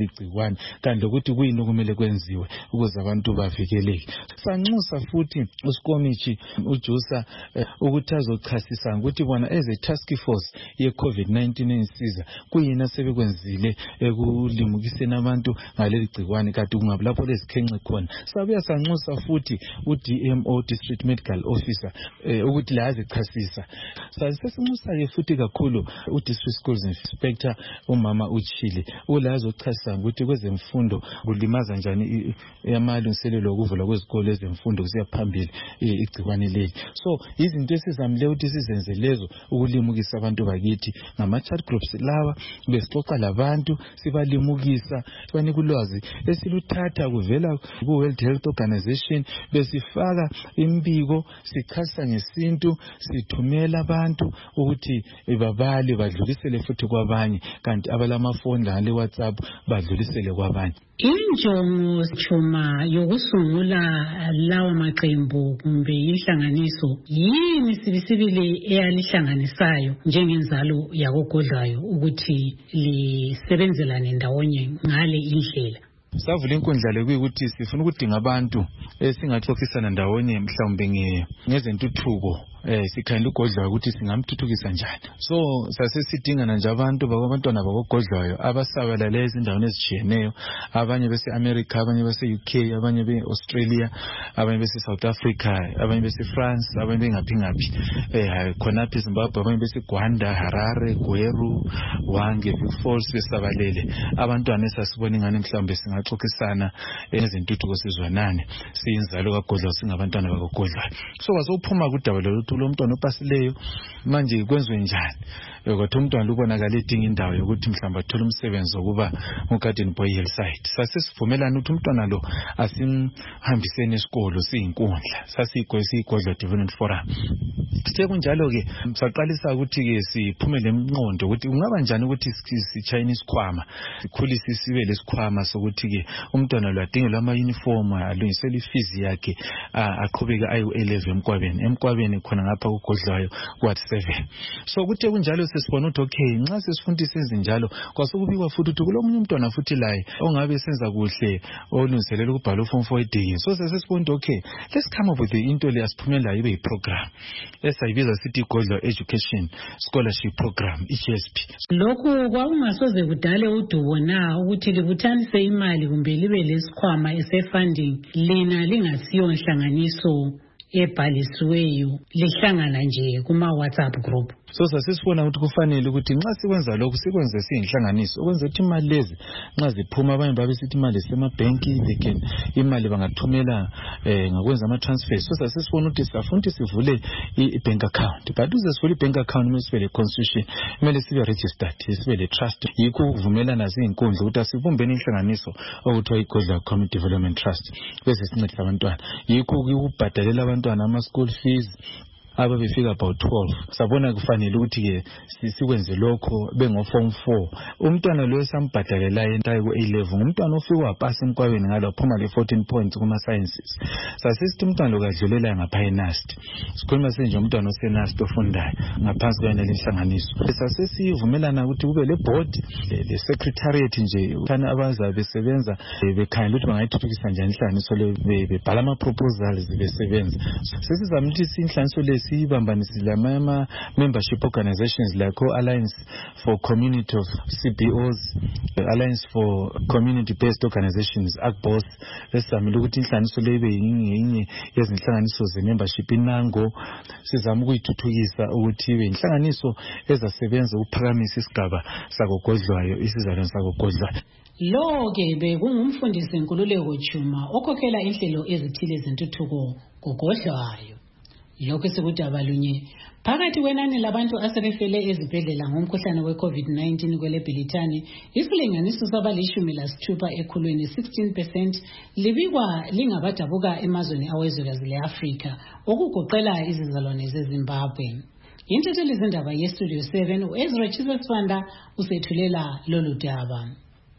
igciwane kanti lokuthi kuyini okumele kwenziwe ukuze abantu bavikeleke. Sanxusa futhi uSikomichi uJusa ukuthi azochasisa ukuthi bona as a task force ye COVID-19 ensiza kuyini asebekwenzile ekulimukiseni abantu ngaleli gciwane kanti kungabulapho lezikhenxe khona. Sabuya sanxusa futhi uDMO District Medical Officer ukuthi la azichasisa. Sasinxusa futhi kakhulu uDistrict Schools Inspector umama uChile ula azochasisa ukuthi kwezemfundo kulimaza njani amalungiselelo okuvula kwezikole ezemfundo kusiya phambili igciwane leli. So izinto esizamile ukuthi sizenze lezo ukulimukisa abantu bakithi ngama chat groups lawa besixoxa labantu sibalimukisa sibanika ulwazi esiluthatha kuvela ku World Health Organization besifaka imbiko sichasa ngesintu sithumela abantu ukuthi babale badlulisele futhi kwabanye kanti abalamafoni le WhatsApp badlulisele kwabanye. Injongo Chuma yokusungula lawa maqembu kumbe inhlanganiso yini sibisibili eyalihlanganisayo njengenzalo yakogodlayo ukuthi lisebenzelane ndawonye ngale indlela? Savula inkundla lekuyikuthi sifuna ukudinga abantu esingaxoxisana ndawonye mhlawumbe ngezentuthuko sikhanda ugodlayo ukuthi singamthuthukisa njani. So sasesidingana nje abantu bakabantwana bakogodlayo abasabalale ezindaweni ezijiyeneyo, abanye bese America, abanye bese UK, abanye be Australia, abanye bese South Africa, abanye bese France, abanye bengaphi khonaphi Zimbabwe, abanye bese Rwanda, Harare, Gweru, Wange, Big Falls besabalele. Abantwana esasibona ingane mhlawumbe singaxoxisana ezintuthuko sizwanane siyinzalo kagodlayo singabantwana bakogodlayo. So wasophuma kudaba lo mntwana opasileyo manje kwenzwe njani ukuthi umntwana ubonakala edinga indawo yokuthi mhlamba athola umsebenzi wokuba ugarden boy hillside. Sasesivumelana ukuthi umntwana lo asimhambiseni esikolo siyinkundla sasiyigodla development forum. Sithe kunjalo ke saqalisa ukuthi ke siphumele emnqondo ukuthi ungaba njani ukuthi sichayine isikhwama sikhulise sibe lesikhwama sokuthi ke umntwana lo adingelwa ama uniform alungisele ifees yakhe aqhubeka ayi11 emkwabeni khona ngapha kugodlayo kwathi 7. So kuthe kunjalo sesibona ukuthi okay nxa sesifundisa izinjalo kwasukubikwa futhi ukuthi kulomunye umntwana futhi laye ongabe senza kuhle olungiselela ukubhala form 4 edingi. So sesibona ukuthi okay let's come up with the into le asiphumela ibe yiprogram esayibiza sithi Godla Education Scholarship Program EGSP. Lokhu kwakungasoze kudale udubo na ukuthi libuthanise imali kumbe libe lesikhwama esefunding lina lingasiyo nhlanganiso ebhalisiweyo lihlangana nje kuma WhatsApp group? So sasisibona ukuthi kufanele ukuthi nxa sikwenza lokhu sikwenze siyinhlanganiso ukwenza ukuthi imali lezi nxa ziphuma abanye babesithi imali esemabhenki imali bangathumela ngakwenza ama transfers. So sasisibona ukuthi sifuna ukuthi sivule i-bank account, but uze sivule i-bank account kumele sibe le constitution, kumele sibe registered, sibe le trust. Yikho ukuvumelana zinkundla ukuthi asibumbeni inhlanganiso okuthiwa iGodla Community Development Trust bese sincedisa abantwana. Yikho ukubhadalela abantwana ama school fees aba befika about 12. Sabona kufanele ukuthi ke sikwenze lokho bengo form 4. Umntwana lo esambhadalelayo entayo ku-A-level umntwana ofika wapasa emkwabeni ngalo phuma le 14 points kuma sciences. Sasisithi umntwana lo kadlulela ngapha eNAST. Sikhuluma senje umntwana oseNAST ofundayo ngaphansi kwena lenhlanganiso. Sasesivumelana ukuthi kube le board le secretariat nje kana abazabe besebenza bekhangela ukuthi bangayithuthukisa njani inhlanganiso le bebhala ama proposals besebenza. Sesizamthi inhlanganiso le sibambanisile ama membership organizations like Alliance for Community of CBOs, Alliance for Community Based Organizations, ACBOS. Esamile ukuthi inhlanganiso lebe yinye yezinhlanganiso ze-membership inango sizama ukuyithuthukisa ukuthi ibe inhlanganiso ezasebenza ukuphakamisa isigaba sakogodlayo isizalwane sakogodlayo. Lo ke bekungumfundisi Nkululeko Chuma okhokhela inhlelo ezithile zentuthuko kogodlayo. Lokho sekuthi abalunye phakathi kwenani labantu asebefele ezibhedlela ngomkhuhlane we-COVID-19 kweleBhilitane isilinganiso sabali-16 ekhulwini 16% libikwa lingabadabuka emazweni awezwekazi le-Afrika okugoqela izizalwane zeZimbabwe. Inthetheli zindaba yeStudio 7 uEzra Chiswanda usethulela lolu daba.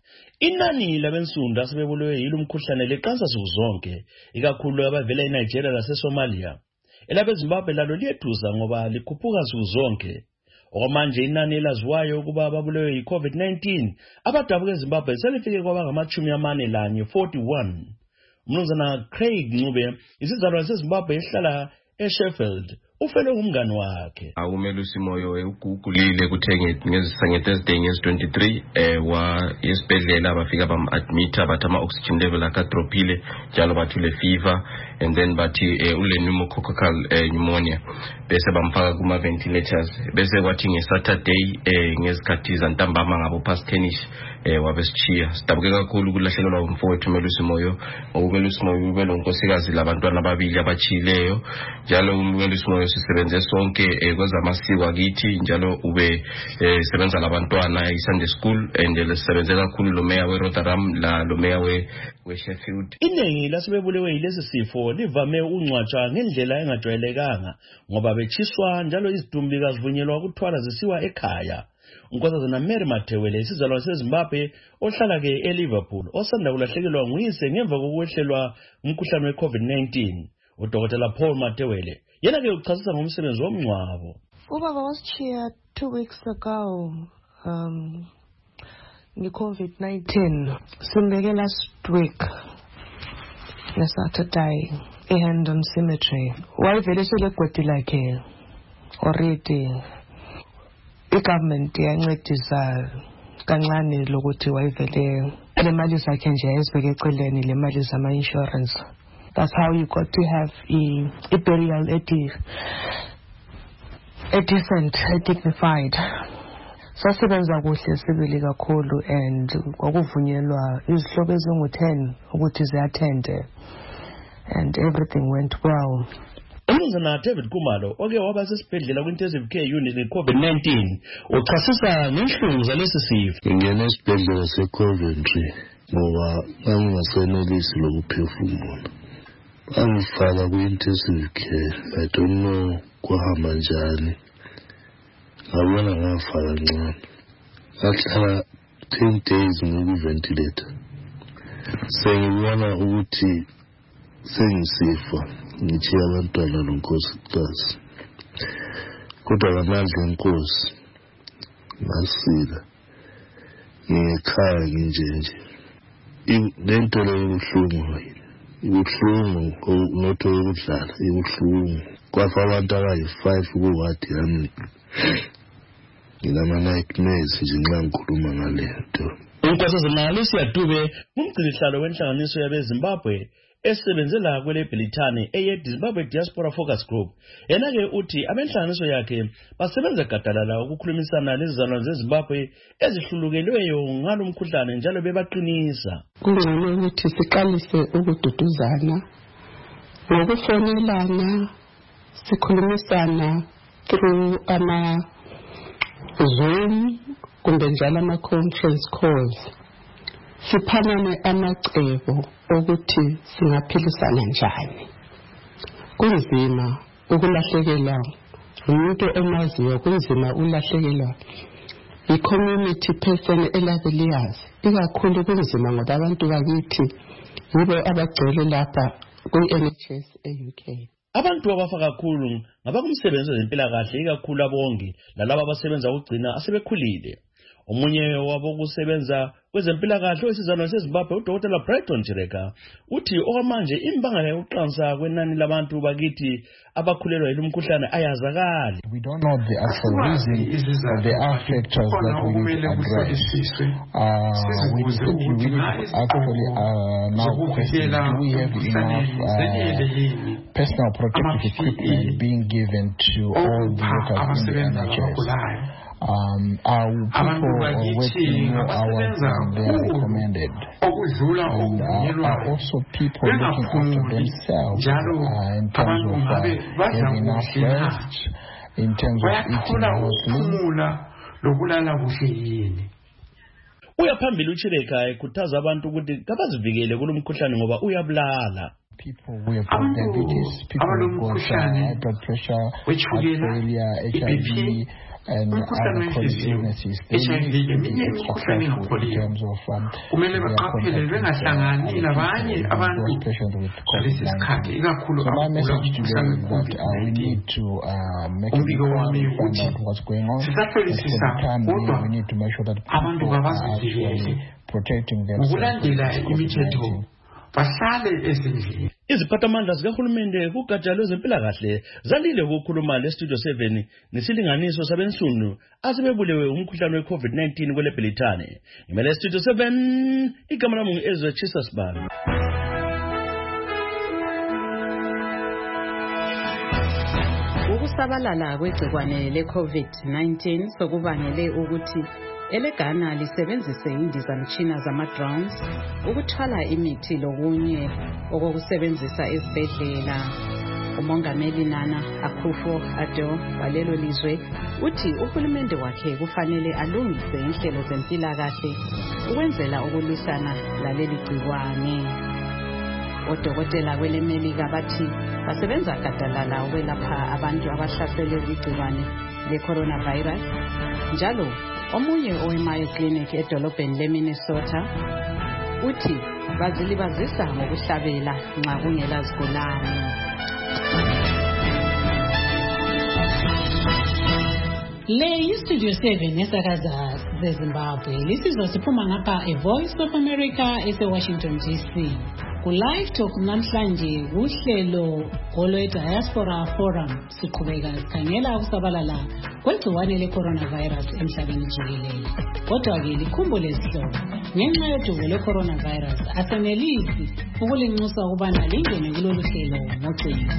Inani labensunda asebebulawe yilo umkhuhlane leqansa zonke ikakhulu abavela eNigeria laseSomalia. Elabe Zimbabwe lalo liyethusa ngoba likhuphuka zonke. Okwamanje inani elaziwayo ukuba babulewe yi-COVID-19 abadabuka eZimbabwe selifike kwabangama-41. 41. Mnumzana Craig Ncube isizalwane seZimbabwe ehlala eSheffield ufele umngani wakhe. Akumelusi Moyo ugugulile kuthe ngeThursday ngezi-23 wa esibhedlela bafika bam-admita bathi ama-oxygen level akadrophile njalo bathi ule-fever and then bathi ule-pneumococcal pneumonia bese bamfaka kuma-ventilators bese kwathi ngeSaturday ngezikhathi zantambama ngabo past 10ish wabesitshiya. Sidabuke kakhulu ukulahlekelwa umfowethu uMelusi Moyo ngoba uMelusi Moyo ube nonkosikazi labantwana ababili abachileyo njalo uMelusi Moyo sisebenze sonke kwezamasiko akithi njalo ube sebenza labantwana eSunday school and sisebenze kakhulu lo meya weRotterdam lo meya weSheffield. Iningi lasebebulewe yilesi sifo livame uncwatshwa ngendlela engajwayelekanga ngoba bechiswa njalo izidumbi kazivunyelwa ukuthwala zisiwa ekhaya. Unkosazana Mary Mathewele isizalwane seZimbabwe ohlala ke eLiverpool osanda kulahlekelwa nguyise ngemva kokwehlelwa umkhuhlane we-COVID-19. Udokotela Paul Mathewele yena ke uchasisa ngomsebenzi womngcwabo. Ubaba wasitshiya 2 weeks ago nge-COVID-19. Simbeke last week ngeSaturday eHandon Cemetery. Wayevele selegwedi lakhe already. I-government yancedisa kancane lokuthi wayevele le mali zakhe nje ezibeke eceleni le mali zama-insurance. That's how you got to have a burial a decent, dignified. Sasebenza kuhle sibili kakhulu and kwakuvunyelwa izihlobo ezingu-10 ukuthi ziattende and everything went well. Umnumzana David Kumalo oke waba sesibhedlela kwi-intensive care unit nge-COVID-19 uchasisa ngenhlungu zalesi sifo. Ngingena esibhedlela se-Coventry ngoba ngangingasenelisi lokuphefumula. Bangifaka kwi-intensive care. I don't know kwahamba njani. Ngabona ngafa kancane. Ngahlala 10 days ngikwi-ventilator. Sengibona ukuthi sengisifa. Ngithi abantwana nonkosikazi kodwa ngamandla enkosi ngasila ngekhaya nginjenje lento leyo ibuhlungu notho yokudlala ibuhlungu kwafa abantu abayi-5 kuwadi yami ngilama-nightmares nje nxa ngikhuluma ngalento. Unkosazana Lucia Dube ngumgcinisihlalo wenhlanganiso yabeZimbabwe esebenzela kweleBhilithani eye-Zimbabwe Diaspora Focus Group. Yena-ke uthi abenhlanganiso yakhe basebenza gadalala ukukhulumisana nezizalwane zeZimbabwe ezihlulukelweyo ngalo mkhuhlane njalo bebaqinisa. Kungcono ukuthi siqalise ukududuzana ngokufonelana sikhulumisana through ama-Zoom kumbe njalo ama-conference calls. Siphanane amacebo ukuthi singaphilisana njani. Kunzima ukulahlekelwa umuntu omaziyo, kunzima ulahlekelwa i-community person elabeliyazi. Ikakhulu kunzima ngoba abantu bakithi yibo abagcwele lapha kwi-NHS e-UK. Abantu abafa kakhulu ngabakumsebenzi wezempilakahle ikakhulu abongi lalabo abasebenza ukugcina asebekhulile. Omunye wabo kusebenza kwezempilakahle wesizalwane seZimbabwe uDokotela Brighton Chireka uthi okwamanje imbangela yokuqansa kwenani labantu bakithi abakhulelwa yilo mkhuhlane ayazakali. We don't know the actual reason. There are factors that we need to address. We actually now question, do we have enough personal protective equipment being given to all the workers in the NHS? Are people working more hours than they are recommended? And are also people looking after themselves in terms of having enough rest, in terms of eating healthily? Uyaphambili uChireka ekhuthaza abantu ukuthi kabazivikele kulo mkhuhlane ngoba uyabulala. People with diabetes, people with high blood pressure, heart failure, HIV, and other chronic illnesses, they need to be extra careful in terms of their contact with those patients with COVID-19. So my message to them is that we need to make it clear, find out what's going on. At the same time, we need to make sure that people are actually protecting themselves from COVID-19. Iziphathamandla zikahulumende kugatsha lwezempilakahle zalile ukukhuluma lestudio 7 nesilinganiso sabensundu asebebulewe umkhuhlane we-COVID-19 kwele Bhelithane. Imele studio 7 igama lami Ezra Chisasban. Ukusabalala kwegcikwane le-COVID-19 sokubangele ukuthi eleGhana lisebenzise indizamtshina zama-drones ukuthwala imithi lokunye okokusebenzisa ezibhedlela. Umongameli Nana Akufo-Addo walelo lizwe uthi uhulumende wakhe kufanele alungise inhlelo zempilakahle ukwenzela ukulwisana laleli gcikwane. Odokotela kwele Melika bathi basebenza gadalala ukwelapha abantu abahlaselwe igcikwane le-coronavirus. Njalo omunye oweMayo Clinic edolobheni leMinnesota uthi bazilibazisa ngokuhlabela nxa kungela zigulane. Le Studio 7 esakaza zeZimbabwe lisizwa siphuma ngapha eVoice of America eseWashington DC. Ku-Live Talk namhlanje uhlelo olwe-Diaspora Forum siqhubeka sikhangela ukusabalala kwegciwane le-coronavirus emhlabeni jikelele. Kodwa-ke likhumbule sihloko, ngenxa yodubo le-coronavirus asenelisi ukulinxusa ukubana lingene kulolu hlelo ngocingo.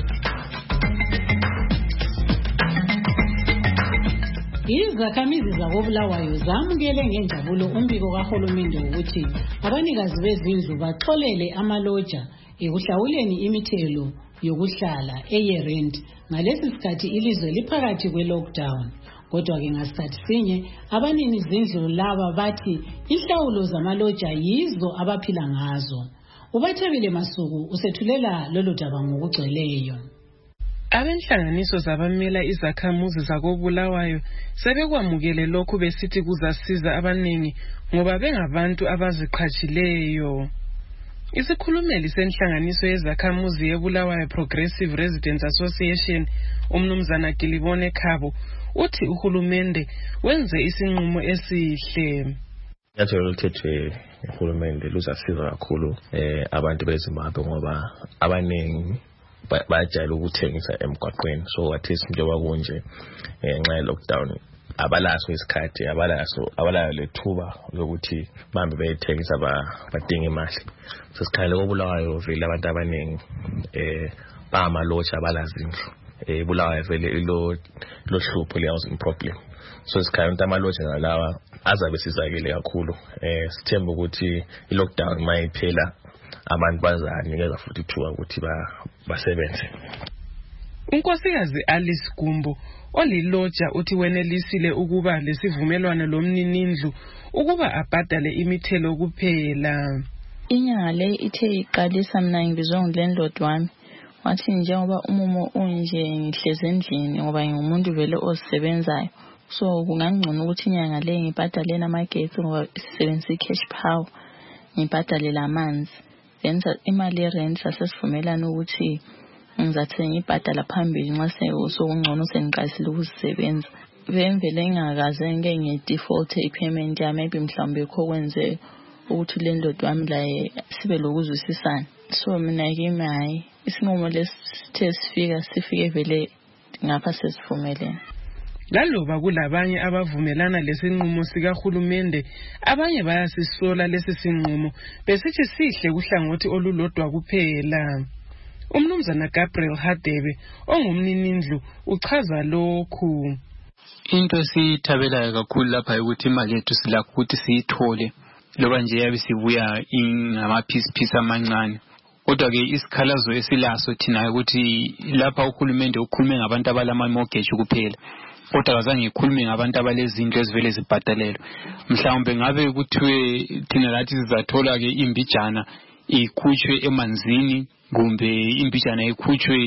Izakhamizi zakoBulawayo zamukele ngenjabulo umbiko kahulumende ukuthi abanikazi bezindlu baxolele amaloja ekuhlawuleni imithelo yokuhlala eye-rent ngalesi sikhathi ilizwe liphakathi kwe-lockdown. Kodwa-ke ngasikhathi sinye abanini zindlu laba bathi inhlawulo zamaloja yizo abaphila ngazo. Ubathebile Masuku usethulela lolu daba ngokugcweleyo. Abenhlanganiso zabamela izakhamuzi zakoBulawayo sebekwamukele lokhu besithi kuzasiza abaningi ngoba bengabantu abaziqhatshileyo. Isikhulumeli senhlanganiso yezakhamuzi yeBulawayo Progressive Residents Association umnumzana Gilibone Khabo uthi uhulumende wenze isinqumo esihle. Nyathelo lithethwe uhulumende luzasiza kakhulu abantu beZimbabwe ngoba abaningi bajayele ukuthengisa emgwaqweni, so wathi njengoba kunje ngenxa ye lockdown abalaso isikhathi abalayo lethuba lokuthi bambe beyithengisa badinga imali. Sesikhalele koBulawayo vele abantu abaningi bamalotsha abalazindlu Bulawayo vele ilo hlupho le-housing problem, so sikhalele ukuthi amalotsha ngalawa azabe sizakele kakhulu. Sithemba ukuthi i-lockdown mayiphela abantu bazanikeza futhi ithuba ukuthi basebenze. Unkosikazi Alice Gumbo oliloja uthi wenelisile ukuba lesivumelwano lomninindlu ukuba abhadale imithelo kuphela. Inyanga le ithe iqalisa mina ngibizwa ngulandlord wami wathi njengoba umumo unje ngihleze endlini ngoba ngumuntu vele osebenzayo, so kungangcono ukuthi inyanga le ngibhadale namagetsi ngoba sisebenzisa i-cash power, ngibhadale lamanzi. Yenza imali ye-rent sasesivumelana ukuthi ngizathenga ibhadala phambili nxa sekungcono sengiqalisile ukuzisebenza. Vemvele ngingakaze ngeke nge-default i-payment ya maybe mhlawumbe kho kwenze ukuthi landlord wami laye sibe lokuzwisisana. So mina kimi hayi isinqumo lesithe sifike vele ngapha sesivumelene. Laloba kulabanye abavumelana lesinqumo sikahulumende, abanye bayasisola lesi sinqumo besithi sihle kuhlangothi olulodwa kuphela. Umnumzana Gabriel Hadebe ongumninindlu uchaza lokhu. Into esithabelayo kakhulu lapha ukuthi imali yethu silakho ukuthi siyithole loba nje yabe sibuya ingamaphisi amancane. Kodwa ke isikhalazo esilaso thina ukuthi lapha uhulumende ukhulume ngabantu abalama mortgage kuphela. Kodwa kazange ngikhulume ngabantu abalezindlu ezivele zibhadalelwe. Mhlawumbe ngabe kuthiwe thina lathi sizathola ke imbijana ikhutshwe emanzini kumbe imbijana ikhutshwe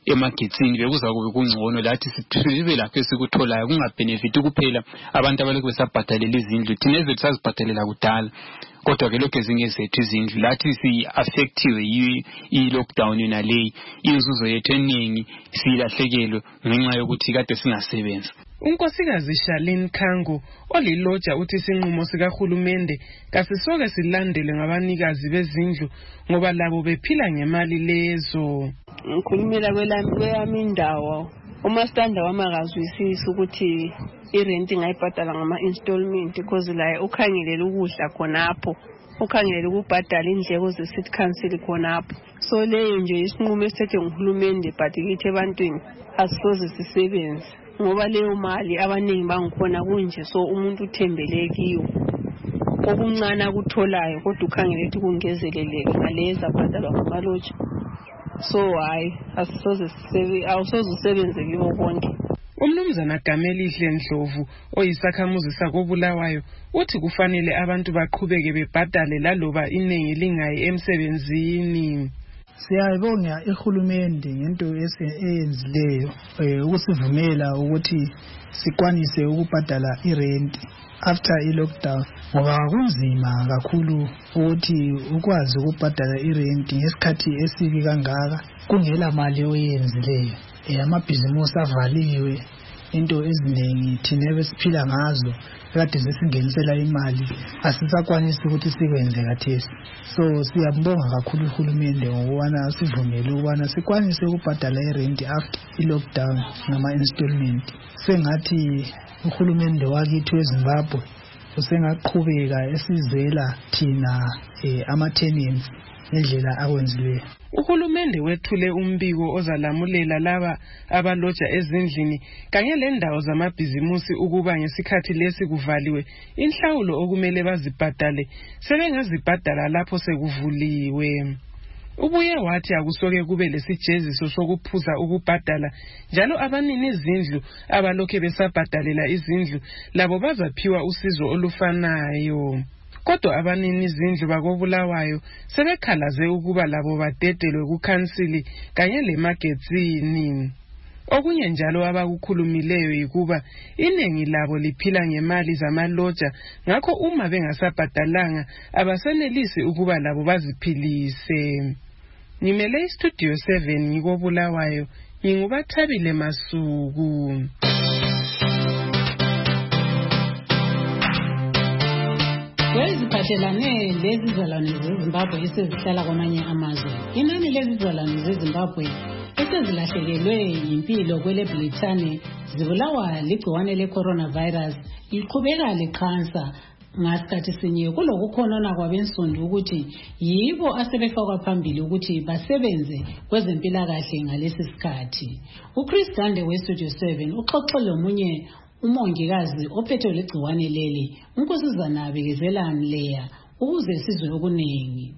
emagetsini bekuza kube kungcono lathi sibe lapho esikutholayo kungabenefit kuphela abantu abalokhu besabhadalela izindlu thina ezethu sazibhadalela kudala kodwa ke lokho ezingezethu izindlu lathi si-affectiwe i-lockdown yona leyi inzuzo yethu eningi siyilahlekelwe ngenxa yokuthi kade singasebenzi. Unkosikazi Charlene Khango oliloja uthi isinqumo sikahulumende kasisoke silandele ngabanikazi bezindlu ngoba labo bephila ngemali lezo. Ngikhulumela kweyami indawo uMastanda wamangazwisisa ukuthi irent ngayibhadala ngama-installment because la ukhangelela ukudla khonapho ukhangelela ukubhadala indleko ze-city council khonapho. So leyo nje isinqumo esithethe nguhulumende but kithi ebantwini asisoze sisebenze ngoba leyo mali abaningi bangikhona kunje so umuntu uthembele kiyo okuncane akutholayo kodwa ukhangele ukuthi kungezeleleke ngaleza bhadalwa ngomaloji. So hayi awusoze usebenze kibo bonke. Umnumzana Gamelihle Ndlovu oyisakhamuzi sakobulawayo uthi kufanele abantu baqhubeke bebhadale laloba inengi lingayi emsebenzini. Siyabonga ihulumende ngento eyenzileyo ukusivumela ukuthi sikwanise ukubhadala irent after i-lockdown ngoba kunzima kakhulu ukuthi ukwazi ukubhadala irent ngesikhathi esibi kangaka kungela mali oyenzileyo. Amabhizimusi avaliwe into eziningi thina ebesiphila ngazo kade zisingenisela imali asisakwanisi ukuthi sikwenze kathesi. So siyambonga kakhulu uhulumende ngokubana sivumele ukubana sikwanise ukubhadala irent after i-lockdown ngama-installment. Sengathi uhulumende wakithi weZimbabwe usengaqhubeka esizela thina ama-tenants ngendlela akwenzileyo. Uhulumende wethule umbiko ozalamulela laba abaloja ezindlini kanye lendawo zamabhizimusi ukuba ngesikhathi lesi kuvaliwe inhlawulo okumele bazibhadale sebengazibhadala lapho sekuvuliwe. Ubuye wathi akusoke kube lesijeziso sokuphuza ukubhadala njalo abanini izindlu abalokhe besabhadalela izindlu labo bazaphiwa usizo olufanayo. Kodwa abanini izindlu bakobulawayo sebekhalaze ukuba labo badedelwe kukhansili kanye lemagetsini. Okunye njalo abakukhulumileyo yikuba inengi labo liphila ngemali zamaloja ngakho uma bengasabhadalanga abasenelisi ukuba labo baziphilise. Ngimele istudio 7 ngikobulawayo ngingubathabile Masuku. Kweziphathelane lezizalwane zeZimbabwe esezihlala kwamanye amazwe, inani lezizalwane zeZimbabwe esezilahlekelwe yimpilo kwele Britane zibulawa ligciwane le-coronavirus liqhubeka liqhansa. Ngasikhathi sinye kulokukhonona kwabensundu ukuthi yibo asebefakwa phambili ukuthi basebenze kwezempilakahle ngalesi sikhathi. uChris Gande weStudio 7 uxoxele omunye umongikazi ophethe legciwane leli unkosazana Abekezelani Leya ukuze sizwe okuningi.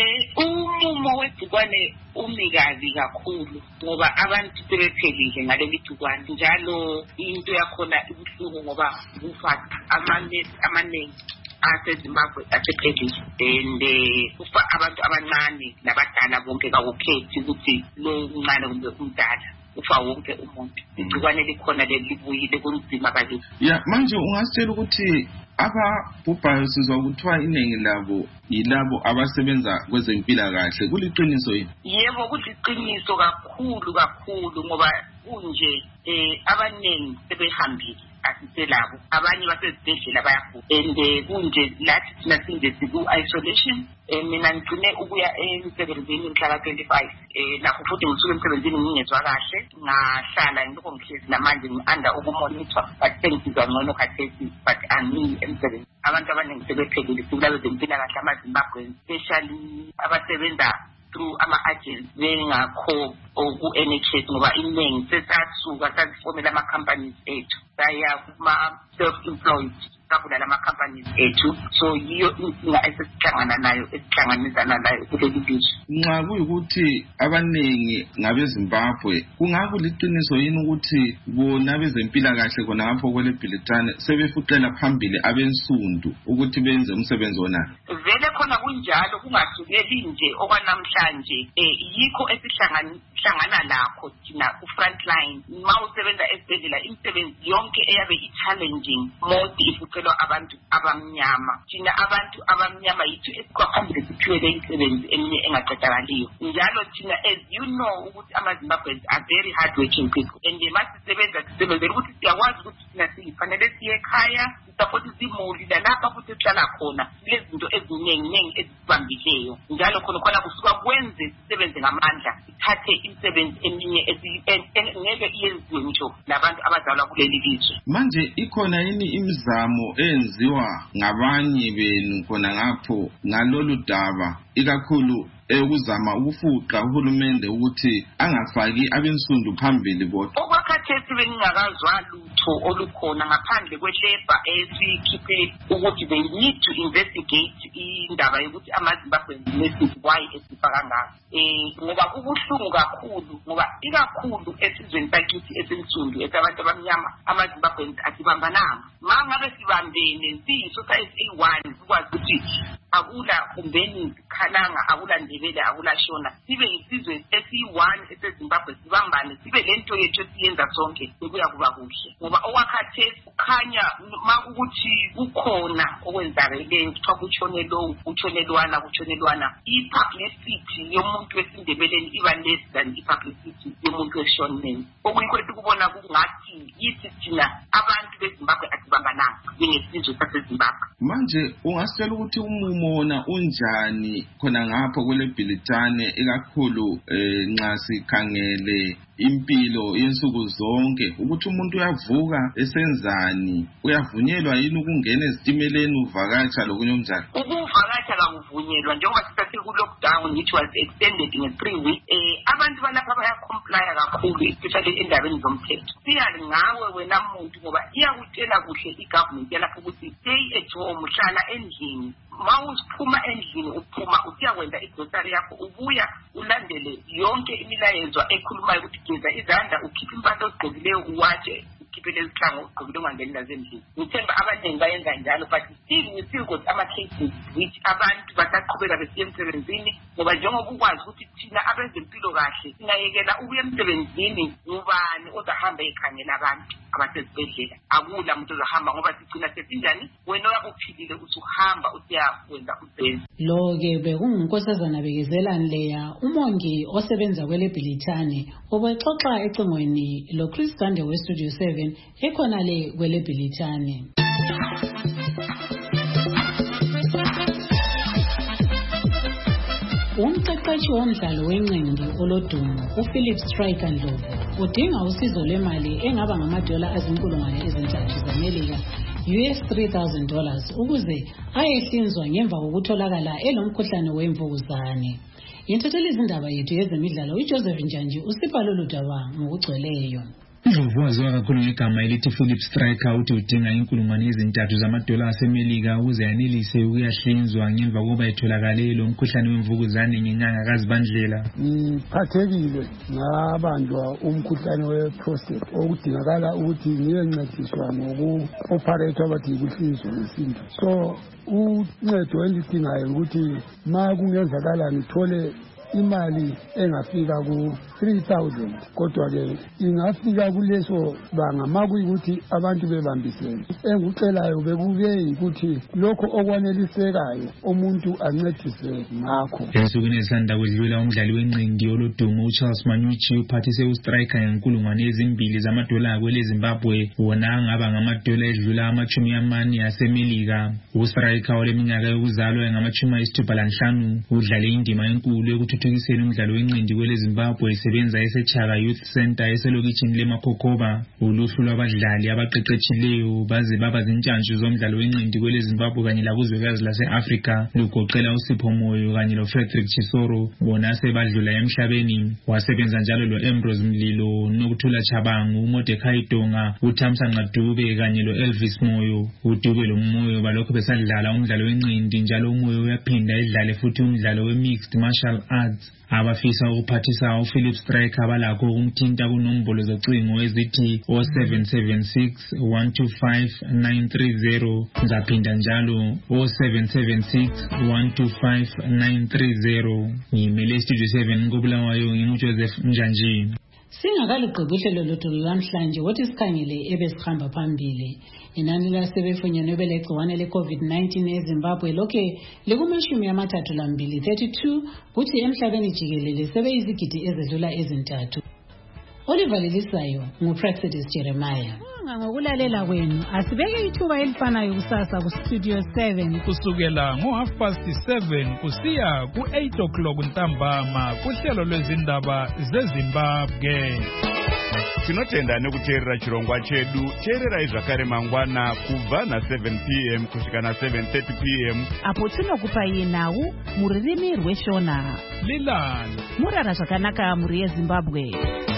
Umumo wegciwane umikazi kakhulu ngoba abantu sebephelile ngaleli gciwane njalo into yakhona ibuhlungu ngoba kufa amaningi aseZimbabwe asephelile and kufa abantu abancane nabadala bonke kakukhethi ukuthi lo mncane kumbe umdala ufa wonke umuntu. Igciwane likhona lelibuyile kunzima kabi. Manje ungasitshela ukuthi ababhubhayo sizwa kuthiwa inengi labo yilabo abasebenza kwezempilakahle kuliqiniso yini? Yebo kuliqiniso kakhulu ngoba kunje abanengi sebehambile asiselabo abanye basezibhedlela bayagula and kunje lathi thina sinje siku-isolation. Mina ngigcine ukuya emsebenzini mhla ka-25 nakho futhi ngisuke emsebenzini ngingezwa kahle ngahlala ngilokho ngihlezi namanje ngi-under ukumonitor but sengisizwa ngcono khathesi but angiyi emsebenzini. Abantu abaningi sebephelile sikulabe zempilakahle amaZimbabwe especially abasebenza through ama-agents bengakho ku-NHS ngoba iningi sesasuka sazifomela ama-companies ethu saya kuma-self-employed kabula lama-companies ethu. So yiyo inkinga esesihlangana nayo esihlanganisana nayo kuleli lizwe. Nxa kuyikuthi abaningi ngabeZimbabwe kungabe liqiniso yini ukuthi bona bezempilakahle khona ngapho kwele Britane sebefuqela phambili abensundu ukuthi benze umsebenzi wona? Vele khona kunjalo kungasukeli nje okwanamhlanje yikho esihlanganisa esihlangana lakho thina ku-frontline ma usebenza esibhedlela imisebenzi yonke eyabe i-challenging most ifucelwa abantu abamnyama. Thina abantu abamnyama yithu esikwaphamile siphiwe le imisebenzi eminye engaqedakaliyo. Njalo thina as you know ukuthi ama-Zimbabweans are very hard working people and masisebenzela ukuthi siyakwazi ukuthi thina sifanele siye ekhaya sisaphothi izimuli lalapha futhi esihlala khona lezinto eziningi ezisibambileyo. Njalo khona kusuka kwenze sisebenze ngamandla sithathe imisebenzi eminye ngeke iyenziwe ngisho labantu abadalwa kuleli lizwe. Manje ikhona yini imizamo eyenziwa ngabanye benu khona ngapho ngalolu daba ikakhulu ukuzama ukufuqa uhulumende ukuthi angafaki abensundu phambili kodwa? Okwakhathesi bengingakazwa lutho olukhona ngaphandle kwelebha esikhiphe ukuthi they need to investigate indaba yokuthi ama-Zimbabweans message why esipha kangaka. Ngoba kubuhlungu kakhulu ngoba ikakhulu esizweni sakithi esensundu esabantu abamnyama ama-Zimbabweans asibambananga. Ma ngabe sibambene siyi-society A1 sikwazi ukuthi akula kumbeni khalanga akula ndebele akula shona sibe isizwe esi1 eseZimbabwe sibambane sibe lento yethu esiyenza sonke bekuya kuba kuhle ngoba owakhathesi ukhanya makuthi kukhona okwenzakeleyo kuthiwa kushonelwana i-publicity yomuntu wesindebeleni iba less than i-publicity yomuntu weshoneni. Okuyikwethu kubona kungathi yithi thina abantu beZimbabwe asibambananga njengesizwe saseZimbabwe. Manje ungasitshela ukuthi umumona unjani khona ngapho kwele Bhilitane ikakhulu nxa sikhangele impilo yensuku zonke ukuthi umuntu uyavuka esenzani uyavunyelwa yini ukungena ezitimeleni uvakatsha lokunye okunjani? Ukuvakatsha kakuvunyelwa njengoba sithathe ku-lockdown which was extended nge-3 weeks. Abantu balapha bayacomplya kakhulu especially endabeni zomthetho. Siyali ngawe wena muntu ngoba iyakutshela kuhle i-government yalapho ukuthi stay at home hlala endlini. Ma uphuma endlini uphuma usiyakwenza igrocery yakho ubuya ulandele yonke imilayezo ekhulumayo ukuthi geza izandla ukhiphe impahla ozigqokileyo uwatshe ukhiphe lezihlangu ugqokile ungangenela zendlini. Ngithemba abaningi bayenza njalo but still got ama-cases which abantu basaqhubeka besiya emsebenzini ngoba njengoba ukwazi ukuthi thina abezempilo kahle singayekela ukuya emsebenzini ngubani ozahamba ekhangela abantu abasezibhedlela. Akula muntu ozahamba ngoba sigcina sesinjani wena uphilile usuhamba usiyakwenza usenzo. Lo-ke bekungunkosazana Bekezelani Leya umongi osebenza kwele Bhilitane obexoxa ecingweni lo-Chris Gande we-Studio 7 ekhona le kwele Bhilitane. Umqeqeshi womdlalo wenqindi olodumo uPhilip Striker Ndlovu udinga usizo lwemali engaba $3,000 zamelika $3,000 ukuze ayehlinzwa ngemva kokutholakala elomkhuhlane wemvukuzane. Yintatheli izindaba yethu yezemidlalo uJoseph Njanji usipha lolu daba ngokugcweleyo. Ndlovu waziwa kakhulu ngegama elithi Philip Striker uthi udinga $3,000 asemelika ukuze yanelise ukuyahlinzwa ngemva kokuba etholakale lo mkhuhlane wemvukuzane ngenyanga kaZibandlela. Ngiphathekile ngabanjwa umkhuhlane we-prostate okudingakala ukuthi ngiyencediswa ngoku-operate abathi yikuhlinzwa ngesintu. So uncedo endidingayo ukuthi ma kungenzakala ngithole imali engafika ku-3,000 kodwa-ke ingafika kuleso banga ma kuyikuthi abantu bebambisene. Engikucelayo bekube yikuthi lokho okwanelisekayo umuntu ancedise ngakho. Ensukwini ezisanda kwedlula umdlali wenqindi olodumo uCharles Manucci uphathise uStriker $2,000 kwele Zimbabwe wona angaba ngamadola edlula $40 asemelika. uStriker oleminyaka yokuzalwa engama-65 udlale indima enkulu ekuthuthukiseni umdlalo wenqindi kwele Zimbabwe esebenza eseChaka Youth Center eselokitshini leMakhokoba. Uluhlu lwabadlali abaqeqetshileyo baze baba zintshantshu zomdlalo wenqindi kwele Zimbabwe kanye lakuzwekazi lase-Afrika lugoqela uSipho Moyo kanye loFrederick Chisoro bona sebadlula emhlabeni. Wasebenza njalo lo-Ambrose Mlilo, Nokuthula Chabangu, uMordecai Donga, uThamsanqa Dube kanye lo-Elvis Moyo. uDube loMoyo balokho besadlala umdlalo wenqindi njalo uMoyo uyaphinda edlale futhi umdlalo we-mixed martial arts records. Abafisa ukuphathisa uPhilip Striker balakho ukumthinta kunombolo zocingo ezithi 0776 125 930 ngaphinda njalo 0776 125 930. Ngimele Studio 7 koBulawayo nginguJoseph Njanjini. Singakaligqibi uhlelo lwethu namhlanje wothi sikhangele ebesihamba phambili. Inani lasebefunyenwe belegciwane le-COVID-19 eZimbabwe lokhe likumashumi amathathu lambili 32 kuthi emhlabeni jikelele sebeyizigidi ezedlula ezintathu. Oliver Lilisayo nguPraxedis Jeremiah. Ngokulalela kwenu asibeke ithuba elifanayo kusasa kuStudio 7 kusukela ngo7:30 kusiya ku8 ntambama kuhlelo lwezindaba zeZimbabwe. Tinotenda nekuteerera chirongwa chedu. Teererai zvakare mangwana kubva na7 p.m. kusvika na7:30 p.m. apo tinokupai nhau mururimi rweShona. Lilani murara zvakanaka muri yeZimbabwe.